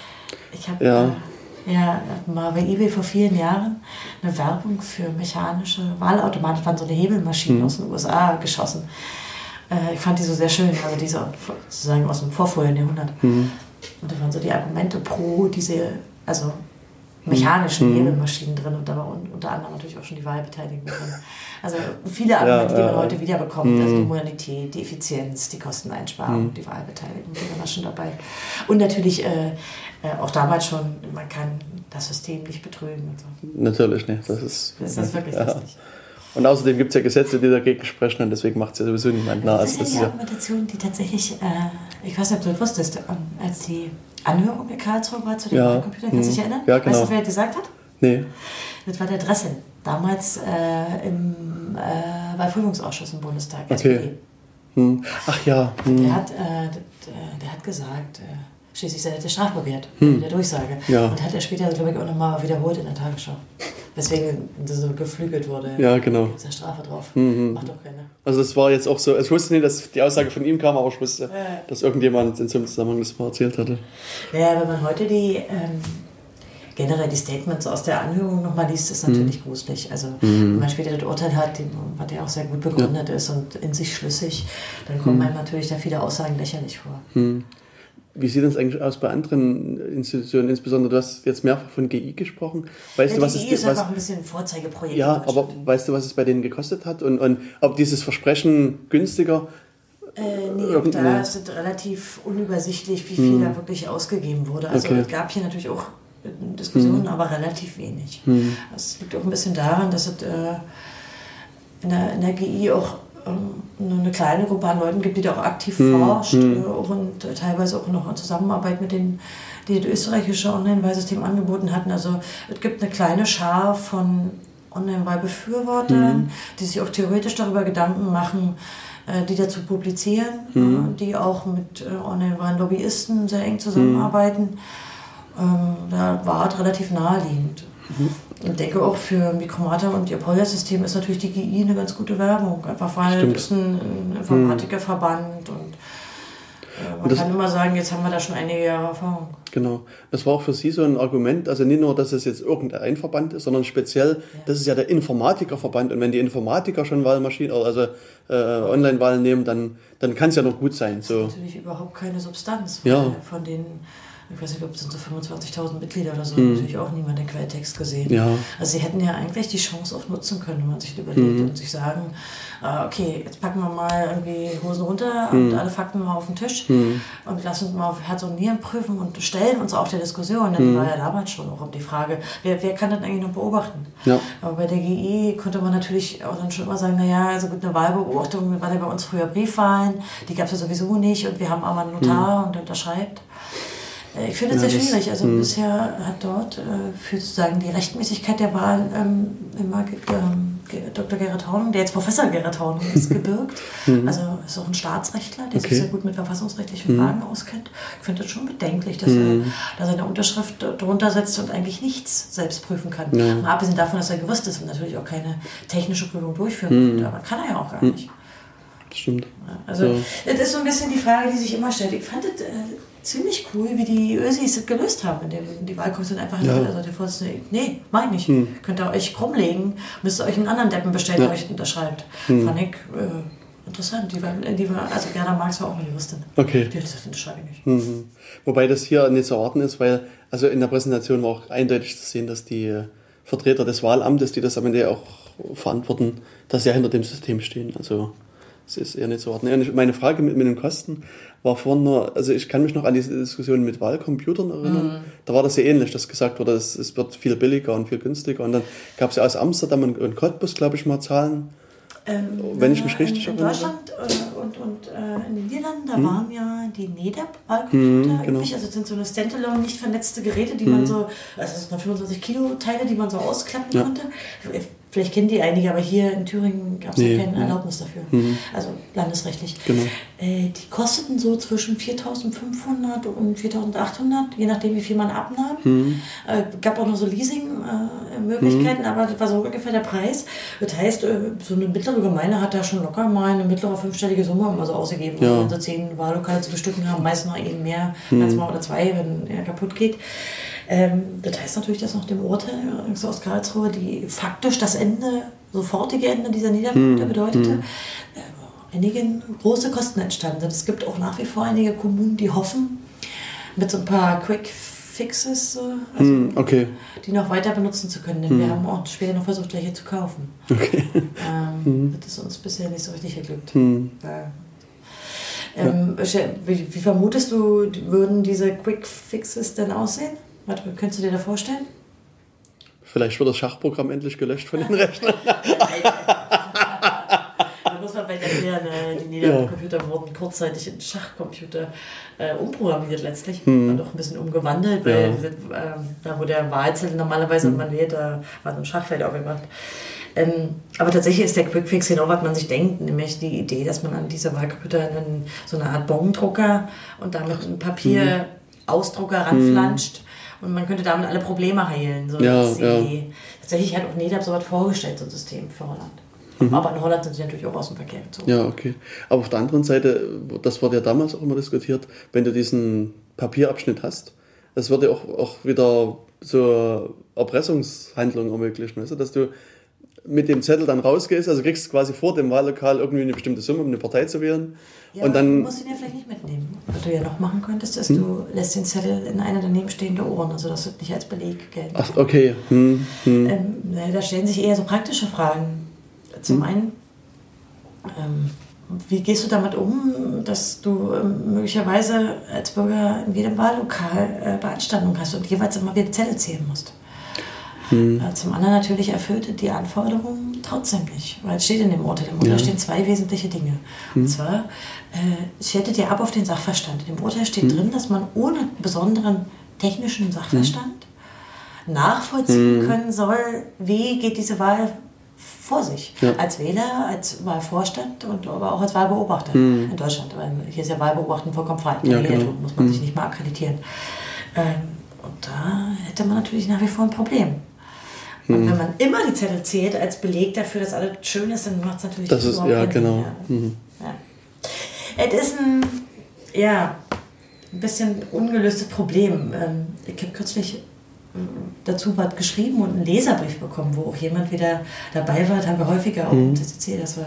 Ich habe ja. äh, ja, mal bei eBay vor vielen Jahren eine Werbung für mechanische Wahlautomaten, das waren so eine Hebelmaschinen hm. aus den U S A geschossen. Äh, ich fand die so sehr schön, also die so sozusagen aus dem vorvorigen Jahrhundert. Hm. Und da waren so die Argumente pro diese, also mechanischen hm. Hebelmaschinen drin und da war unter anderem natürlich auch schon die Wahlbeteiligung drin. Also viele Argumente, ja, die man äh, heute wiederbekommt, also die Modernität, die Effizienz, die Kosteneinsparung, die Wahlbeteiligung, die waren schon dabei. Und natürlich äh, äh, auch damals schon, man kann das System nicht betrügen. Und so. Natürlich nicht. Das ist, das ist wirklich ja. lustig. Und außerdem gibt es ja Gesetze, die dagegen sprechen und deswegen macht es ja sowieso niemand nach. Das ist ja also, die Argumentation, die tatsächlich, äh, ich weiß nicht, ob du das wusstest, als die Anhörung in Karlsruhe war zu den ja. Computern, kannst du dich erinnern? Ja, genau. Weißt du, wer das gesagt hat? Nee. Das war der Dressel, damals äh, im äh, Wahlprüfungsausschuss im Bundestag. Okay. Hm. Ach ja. Hm. Der, hat, äh, der, der hat gesagt, äh, schließlich sei er strafbewehrt, hm. in der Durchsage. Ja. Und hat er später, glaube ich, auch nochmal wiederholt in der Tagesschau. Weswegen das so geflügelt wurde. Ja, genau. Gibt es ja Strafe drauf. Mhm. Macht doch keine. Also das war jetzt auch so, ich wusste nicht, dass die Aussage von ihm kam, aber ich wusste, ja. dass irgendjemand in so einem Zusammenhang das mal erzählt hatte. Ja, wenn man heute die ähm, generell die Statements aus der Anhörung nochmal liest, ist natürlich mhm. gruselig. Also mhm. wenn man später das Urteil hat, was ja auch sehr gut begründet ja. ist und in sich schlüssig, dann kommen mhm. einem natürlich da viele Aussagen lächerlich vor. Mhm. Wie sieht das eigentlich aus bei anderen Institutionen? Insbesondere, du hast jetzt mehrfach von G I gesprochen. Weißt ja, du, was G I es ist was, einfach ein bisschen ein Vorzeigeprojekt. Ja, aber weißt du, was es bei denen gekostet hat? Und, und ob dieses Versprechen günstiger... Äh, nee, auch da ist es relativ unübersichtlich, wie viel hm. da wirklich ausgegeben wurde. Also okay. es gab hier natürlich auch Diskussionen, hm. aber relativ wenig. Hm. Das liegt auch ein bisschen daran, dass es äh, in, der, in der G I auch nur eine kleine Gruppe an Leuten gibt, die da auch aktiv hm, forscht hm. Auch und teilweise auch noch in Zusammenarbeit mit denen, die das österreichische Online-Wahlsystem angeboten hatten. Also es gibt eine kleine Schar von Online-Wahlbefürwortern, hm. die sich auch theoretisch darüber Gedanken machen, die dazu publizieren, hm. die auch mit Online-Wahlen-Lobbyisten sehr eng zusammenarbeiten. Hm. Da war es relativ naheliegend. Mhm. Ich denke auch für Micromata und ihr Polya-System ist natürlich die G I eine ganz gute Werbung. Einfach weil es ist ein, ein Informatikerverband und äh, man und kann immer sagen, jetzt haben wir da schon einige Jahre Erfahrung. Genau. Das war auch für Sie so ein Argument, also nicht nur, dass es jetzt irgendein Verband ist, sondern speziell, ja. das ist ja der Informatikerverband und wenn die Informatiker schon Wahlmaschinen, also äh, Online-Wahlen nehmen, dann, dann kann es ja noch gut sein. Das so. ist natürlich überhaupt keine Substanz ja. von den... Ich weiß nicht, ob es sind so fünfundzwanzigtausend Mitglieder oder so, hm. natürlich auch niemand den Quelltext gesehen. Ja. Also sie hätten ja eigentlich die Chance auch nutzen können, wenn man sich das überlegt hm. und sich sagen, äh, okay, jetzt packen wir mal irgendwie Hosen runter hm. und alle Fakten mal auf den Tisch hm. und lassen uns mal auf Herz und Nieren prüfen und stellen uns auch der Diskussion. Denn hm. war ja damals schon auch um die Frage, wer, wer kann das eigentlich noch beobachten? Ja. Aber bei der G I konnte man natürlich auch dann schon immer sagen, naja, also gut, eine Wahlbeobachtung, waren ja bei uns früher Briefwahlen, die gab es ja sowieso nicht und wir haben aber einen Notar hm. und der unterschreibt. Ich finde es ja, sehr schwierig. Also mh. bisher hat dort äh, für sozusagen die Rechtmäßigkeit der Wahl ähm, immer ähm, Doktor Gerhard Hornung, der jetzt Professor Gerhard Hornung ist, gebürgt. Also ist auch ein Staatsrechtler, der okay. sich sehr gut mit verfassungsrechtlichen Fragen mhm. auskennt. Ich finde es schon bedenklich, dass mhm. er da seine Unterschrift drunter setzt und eigentlich nichts selbst prüfen kann. Ja. Mal abgesehen davon, dass er Jurist ist und natürlich auch keine technische Prüfung durchführen mhm. könnte, aber kann er ja auch gar nicht. Das stimmt. Also so. Das ist so ein bisschen die Frage, die sich immer stellt. Ich fand es äh, ziemlich cool, wie die Ösis das gelöst haben, indem die Wahlkommission einfach ja. also der Vorsitzende, nee, mach ich nicht. Hm. Könnt ihr euch krumm legen, müsst ihr euch einen anderen Deppen bestellen, der ja. euch unterschreibt. Hm. Fand ich äh, interessant. Die war, die war, also Gerda Marx war auch eine Juristin. Okay. Die hat das unterschreibe ich nicht. Mhm. Wobei das hier nicht zu erwarten ist, weil also in der Präsentation war auch eindeutig zu sehen, dass die Vertreter des Wahlamtes, die das am Ende auch verantworten, dass sie ja hinter dem System stehen. Also das ist eher nicht zu erwarten. Meine Frage mit, mit den Kosten war vorhin nur, also ich kann mich noch an diese Diskussion mit Wahlcomputern erinnern. Mhm. Da war das ja ähnlich, dass gesagt wurde, es, es wird viel billiger und viel günstiger. Und dann gab es ja aus Amsterdam und, und Cottbus, glaube ich, mal Zahlen. Ähm, wenn ich mich richtig in, in erinnere. In Deutschland äh, und, und äh, in den Niederlanden, da hm. waren ja die NEDAP-Wahlcomputer hm, genau. üblich. Also das sind so eine Standalone, nicht vernetzte Geräte, die hm. man so, also das sind fünfundzwanzig Kilo Teile, die man so ausklappen ja. konnte. Vielleicht kennen die einige, aber hier in Thüringen gab es nee, ja keine ja. Erlaubnis dafür. Mhm. Also landesrechtlich. Genau. Äh, die kosteten so zwischen viertausendfünfhundert und viertausendachthundert, je nachdem, wie viel man abnahm. Mhm. Äh, gab auch noch so Leasing-Möglichkeiten, äh, mhm. aber das war so ungefähr der Preis. Das heißt, äh, so eine mittlere Gemeinde hat da schon locker mal eine mittlere fünfstellige Summe immer so ausgegeben. Ja. Wenn sie zehn Wahllokale zu bestücken haben, meist noch eben mehr mhm. als mal oder zwei, wenn er kaputt geht. Ähm, das heißt natürlich, dass nach dem Urteil so aus Karlsruhe, die faktisch das Ende, sofortige Ende dieser Niederlage hm. bedeutete, hm. äh, einige große Kosten entstanden sind. Es gibt auch nach wie vor einige Kommunen, die hoffen, mit so ein paar Quick Fixes, also hm, okay. die noch weiter benutzen zu können. Denn hm. wir haben auch später noch versucht, welche zu kaufen. Okay. Ähm, hm. Das ist uns bisher nicht so richtig geglückt. Hm. Weil, ähm, ja. wie, wie vermutest du, würden diese Quick Fixes denn aussehen? Was könntest du dir da vorstellen? Vielleicht wird das Schachprogramm endlich gelöscht von den Rechnern. Da muss man vielleicht erklären, die Niedercomputer ja. wurden kurzzeitig in Schachcomputer äh, umprogrammiert letztlich. Hm. Und auch ein bisschen umgewandelt, weil ja. äh, da wo der Wahlzettel normalerweise hm. man wählt, da war so ein Schachfeld aufgemacht. Ähm, aber tatsächlich ist der Quickfix genau, was man sich denkt, nämlich die Idee, dass man an diese Wahlcomputer einen, so eine Art Bongdrucker und damit einen Papierausdrucker hm. ranflanscht. Und man könnte damit alle Probleme heilen. So ja, ist die ja. Idee. Tatsächlich hat auch NEDAP so was vorgestellt, so ein System für Holland. Mhm. Aber in Holland sind sie natürlich auch aus dem Verkehr gezogen. Ja, okay. Aber auf der anderen Seite, das wurde ja damals auch immer diskutiert, wenn du diesen Papierabschnitt hast, das würde auch, auch wieder so Erpressungshandlungen ermöglichen, weißt du? Dass du mit dem Zettel dann rausgehst, also kriegst quasi vor dem Wahllokal irgendwie eine bestimmte Summe, um eine Partei zu wählen. Ja, und dann du musst ihn ja vielleicht nicht mitnehmen. Was du ja noch machen könntest, ist, hm. du lässt den Zettel in eine daneben stehende Urne, sodass das nicht als Beleg gilt. Ach, okay. Hm. Hm. Ähm, da stellen sich eher so praktische Fragen. Zum hm. einen, ähm, wie gehst du damit um, dass du ähm, möglicherweise als Bürger in jedem Wahllokal äh, Beanstandung hast und jeweils immer wieder Zettel zählen musst? Hm. Zum anderen natürlich erfüllt die Anforderungen trotzdem nicht, weil es steht in dem Urteil. Im Urteil ja. stehen zwei wesentliche Dinge. Hm. Und zwar, äh, es stellt dir ab auf den Sachverstand. In dem Urteil steht hm. drin, dass man ohne besonderen technischen Sachverstand hm. nachvollziehen hm. können soll, wie geht diese Wahl vor sich. Ja. Als Wähler, als Wahlvorstand und aber auch als Wahlbeobachter hm. in Deutschland. Weil hier ist ja Wahlbeobachten vollkommen frei. Ja, genau. Muss man hm. sich nicht mal akkreditieren. Ähm, und da hätte man natürlich nach wie vor ein Problem. Und hm. wenn man immer die Zettel zählt als Beleg dafür, dass alles schön ist, dann macht es natürlich das ist, ja, genau. Sinn. Mhm. Ja. Es ist ein, ja, ein bisschen ungelöstes Problem. Ich habe kürzlich dazu was geschrieben und einen Leserbrief bekommen, wo auch jemand wieder dabei war. Das haben wir häufiger auch im mhm. C C C, dass wir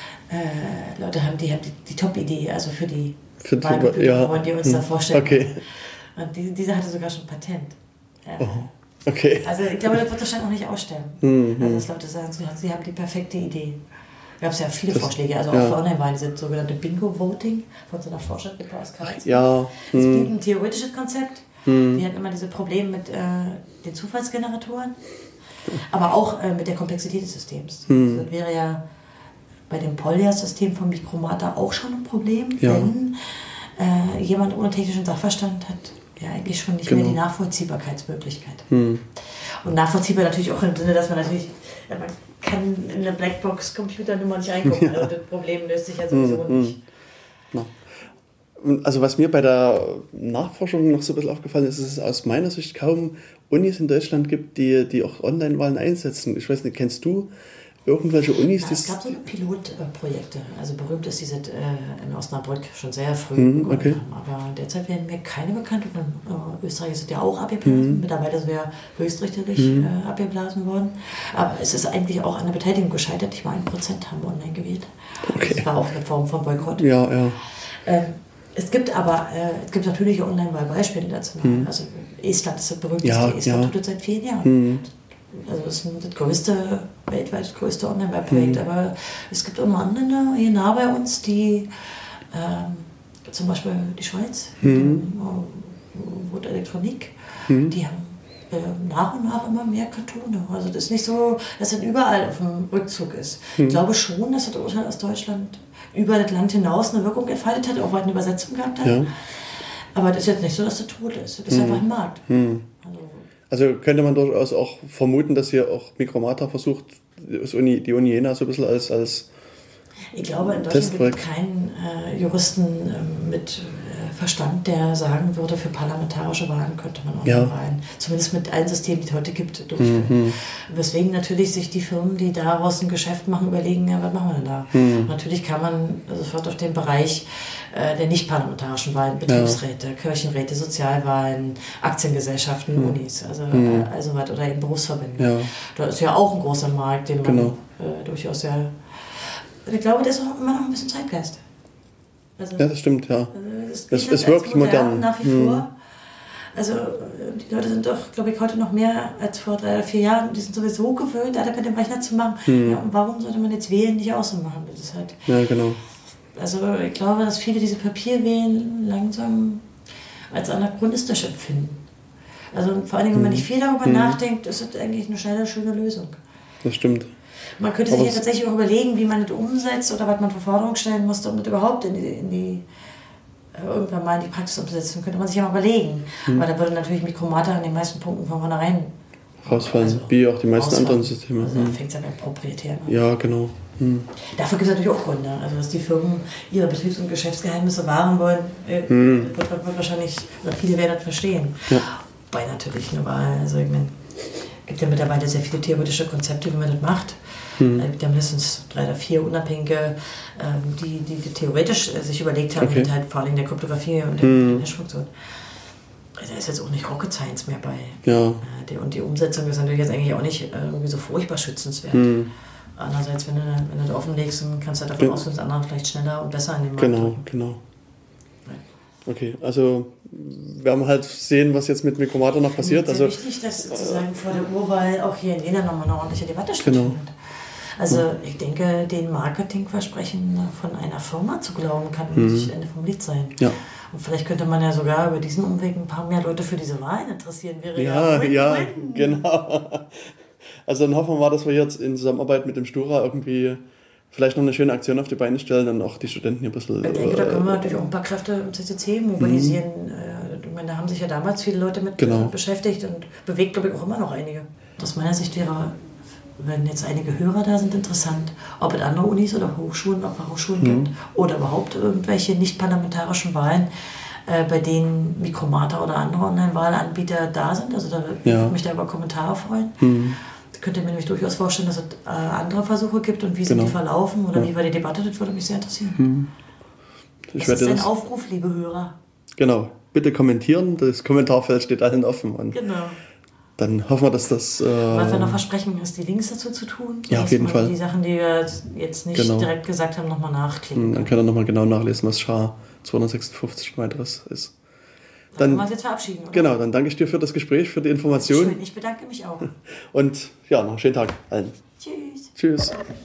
äh, Leute haben, die haben die, die Top-Idee, also für die für Wahlcomputer, ja. wollen die uns hm. da vorstellen. Okay. Und die, diese hatte sogar schon Patent. Ja. Oh. Okay. Also ich glaube, das wird wahrscheinlich auch nicht aussterben. Mhm. Also dass Leute sagen, sie, sie haben die perfekte Idee. Da gab es ja viele das, Vorschläge, also auch ja. für Online-Wahlen, diese sogenannte Bingo-Voting von so einer Forschergruppe aus Karlsruhe. Ja. Es mhm. gibt ein theoretisches Konzept. Mhm. Die hatten immer diese Probleme mit äh, den Zufallsgeneratoren, aber auch äh, mit der Komplexität des Systems. Mhm. Also das wäre ja bei dem Polya-System von Micromata auch schon ein Problem, ja. wenn äh, jemand ohne technischen Sachverstand hat. Ja, eigentlich schon nicht genau. mehr die Nachvollziehbarkeitsmöglichkeit. Hm. Und nachvollziehbar natürlich auch im Sinne, dass man natürlich, ja, man kann in eine Blackbox-Computernummer nicht reingucken. Ja. Also das Problem löst sich ja sowieso hm. nicht. Na. Also was mir bei der Nachforschung noch so ein bisschen aufgefallen ist, ist, dass es aus meiner Sicht kaum Unis in Deutschland gibt, die, die auch Online-Wahlen einsetzen. Ich weiß nicht, kennst du irgendwelche Unis? Ja, es gab so Pilotprojekte. Also berühmt ist diese äh, in Osnabrück schon sehr früh mm, okay. haben. Aber derzeit werden mir keine bekannt. Und in äh, Österreich sind ja auch abgeblasen. Mm. Mittlerweile sind wir höchstrichterlich mm. äh, abgeblasen worden. Aber es ist eigentlich auch an der Beteiligung gescheitert. Nicht mal ein Prozent haben online gewählt. Okay. Das war auch eine Form von Boykott. Ja, ja. Ähm, es gibt aber, äh, es gibt natürlich Online-Wahlbeispiele dazu. Mm. Also Estland ist das berühmteste. Ja, Estland ja. tut das seit vielen Jahren. Mm. Also das ist das größte, weltweit das größte Online-Wahlprojekt, mhm. aber es gibt auch noch andere hier nah bei uns, die ähm, zum Beispiel die Schweiz, mhm. Vote Elektronik, mhm. die haben äh, nach und nach immer mehr Kantone. Also das ist nicht so, dass das überall auf dem Rückzug ist. Mhm. Ich glaube schon, dass das Urteil aus Deutschland über das Land hinaus eine Wirkung entfaltet hat, auch weil eine Übersetzung gehabt hat. Ja. Aber das ist jetzt nicht so, dass das tot ist. Das ist mhm. einfach ein Markt. Mhm. Also, Also könnte man durchaus auch vermuten, dass hier auch Mikromata versucht, das Uni, die Uni Jena so ein bisschen als, als Ich glaube, in Deutschland gibt es keinen äh, Juristen äh, mit äh, Verstand, der sagen würde, für parlamentarische Wahlen könnte man Online-Wahlen, ja. zumindest mit allen Systemen, die es heute gibt, durchführen. Mhm. Weswegen natürlich sich die Firmen, die daraus ein Geschäft machen, überlegen, ja, was machen wir denn da? Mhm. Natürlich kann man sofort auf den Bereich äh, der nicht-parlamentarischen Wahlen, Betriebsräte, ja. Kirchenräte, Sozialwahlen, Aktiengesellschaften, mhm. Unis, also, mhm. äh, also was, oder eben Berufsverbände. Ja. Da ist ja auch ein großer Markt, den man genau. äh, durchaus ja. Ich glaube, das ist auch immer noch ein bisschen Zeitgeist. Also, ja, das stimmt, ja. Es das ist wirklich modern, modern. Nach wie hm. vor. Also die Leute sind doch, glaube ich, heute noch mehr als vor drei oder vier Jahren. Die sind sowieso gewöhnt, alles mit dem Rechner zu machen. Hm. Ja, und warum sollte man jetzt Wählen nicht auch so machen? Das ist halt, ja, genau. Also ich glaube, dass viele diese Papierwählen langsam als anachronistisch empfinden. Also vor allem, wenn man nicht viel darüber hm. nachdenkt, ist das eigentlich eine schnelle, schöne Lösung. Das stimmt. Man könnte sich ja tatsächlich auch überlegen, wie man das umsetzt oder was man für Forderungen stellen musste, um das überhaupt in die, in die irgendwann mal in die Praxis umzusetzen. Könnte man sich ja mal überlegen. Hm. Weil da würde natürlich Mikromata an den meisten Punkten von vornherein rausfallen, also wie auch die meisten rausfallen. Anderen Systeme. Also dann fängt es ja beim Proprietären an. Ja, genau. Hm. Dafür gibt es natürlich auch Gründe. Also dass die Firmen ihre Betriebs- und Geschäftsgeheimnisse wahren wollen, hm. wird, wird, wird wahrscheinlich, oder viele werden das verstehen. Ja. Wobei natürlich eine Wahl, also ich meine, es gibt ja mittlerweile sehr viele theoretische Konzepte, wie man das macht. Hm. Es gibt ja mindestens drei oder vier Unabhängige, ähm, die, die, die theoretisch äh, sich überlegt haben, okay. mit halt vor allem der Kryptographie und hm. der Hash-Funktion. Also da ist jetzt auch nicht Rocket Science mehr bei. Ja. Äh, die, und die Umsetzung ist natürlich jetzt eigentlich auch nicht äh, irgendwie so furchtbar schützenswert. Hm. Andererseits, wenn du, wenn du das offenlegst, dann kannst du halt davon ja. ausgehen, dass andere vielleicht schneller und besser an den Markt Genau, drücken. genau. Okay, also wir werden halt sehen, was jetzt mit Mikromata noch passiert. Es ist also, wichtig, dass sozusagen äh, vor der Urwahl auch hier in Jena nochmal eine ordentliche Debatte stattfindet. Genau. Also ja. ich denke, den Marketingversprechen von einer Firma zu glauben, kann mhm. nicht Ende vom Lied sein. Ja. Und vielleicht könnte man ja sogar über diesen Umweg ein paar mehr Leute für diese Wahlen interessieren. Wäre ja, ja, ja, genau. Also dann hoffen wir mal, dass wir jetzt in Zusammenarbeit mit dem Stura irgendwie vielleicht noch eine schöne Aktion auf die Beine stellen und auch die Studenten hier ein bisschen... Ich denke, da können wir natürlich auch ein paar Kräfte im C C C mobilisieren. Mhm. Ich meine, da haben sich ja damals viele Leute mit genau. beschäftigt und bewegt, glaube ich, auch immer noch einige. Aus meiner Sicht wäre, wenn jetzt einige Hörer da sind, interessant, ob es andere Unis oder Hochschulen, ob es Hochschulen mhm. gibt oder überhaupt irgendwelche nicht-parlamentarischen Wahlen, äh, bei denen Mikromata oder andere Online-Wahlanbieter da sind. Also da ja. würde ich mich da über Kommentare freuen. Mhm. Ich könnte mir nämlich durchaus vorstellen, dass es äh, andere Versuche gibt und wie genau. sind die verlaufen oder ja. wie war die Debatte, das würde mich sehr interessieren. Mhm. Ich das ist ein das Aufruf, liebe Hörer. Genau, bitte kommentieren, das Kommentarfeld steht allen offen. Und genau. Dann hoffen wir, dass das... Äh, Was wir noch versprechen, ist die Links dazu zu tun. Ja, auf jeden Fall. Die Sachen, die wir jetzt nicht genau. direkt gesagt haben, nochmal nachklicken. Dann kann er nochmal genau nachlesen, was S H A zweihundertsechsundfünfzig weiteres ist. Dann können wir uns jetzt verabschieden, oder? Genau, dann danke ich dir für das Gespräch, für die Information. Schön, ich bedanke mich auch. Und ja, noch einen schönen Tag allen. Tschüss. Tschüss.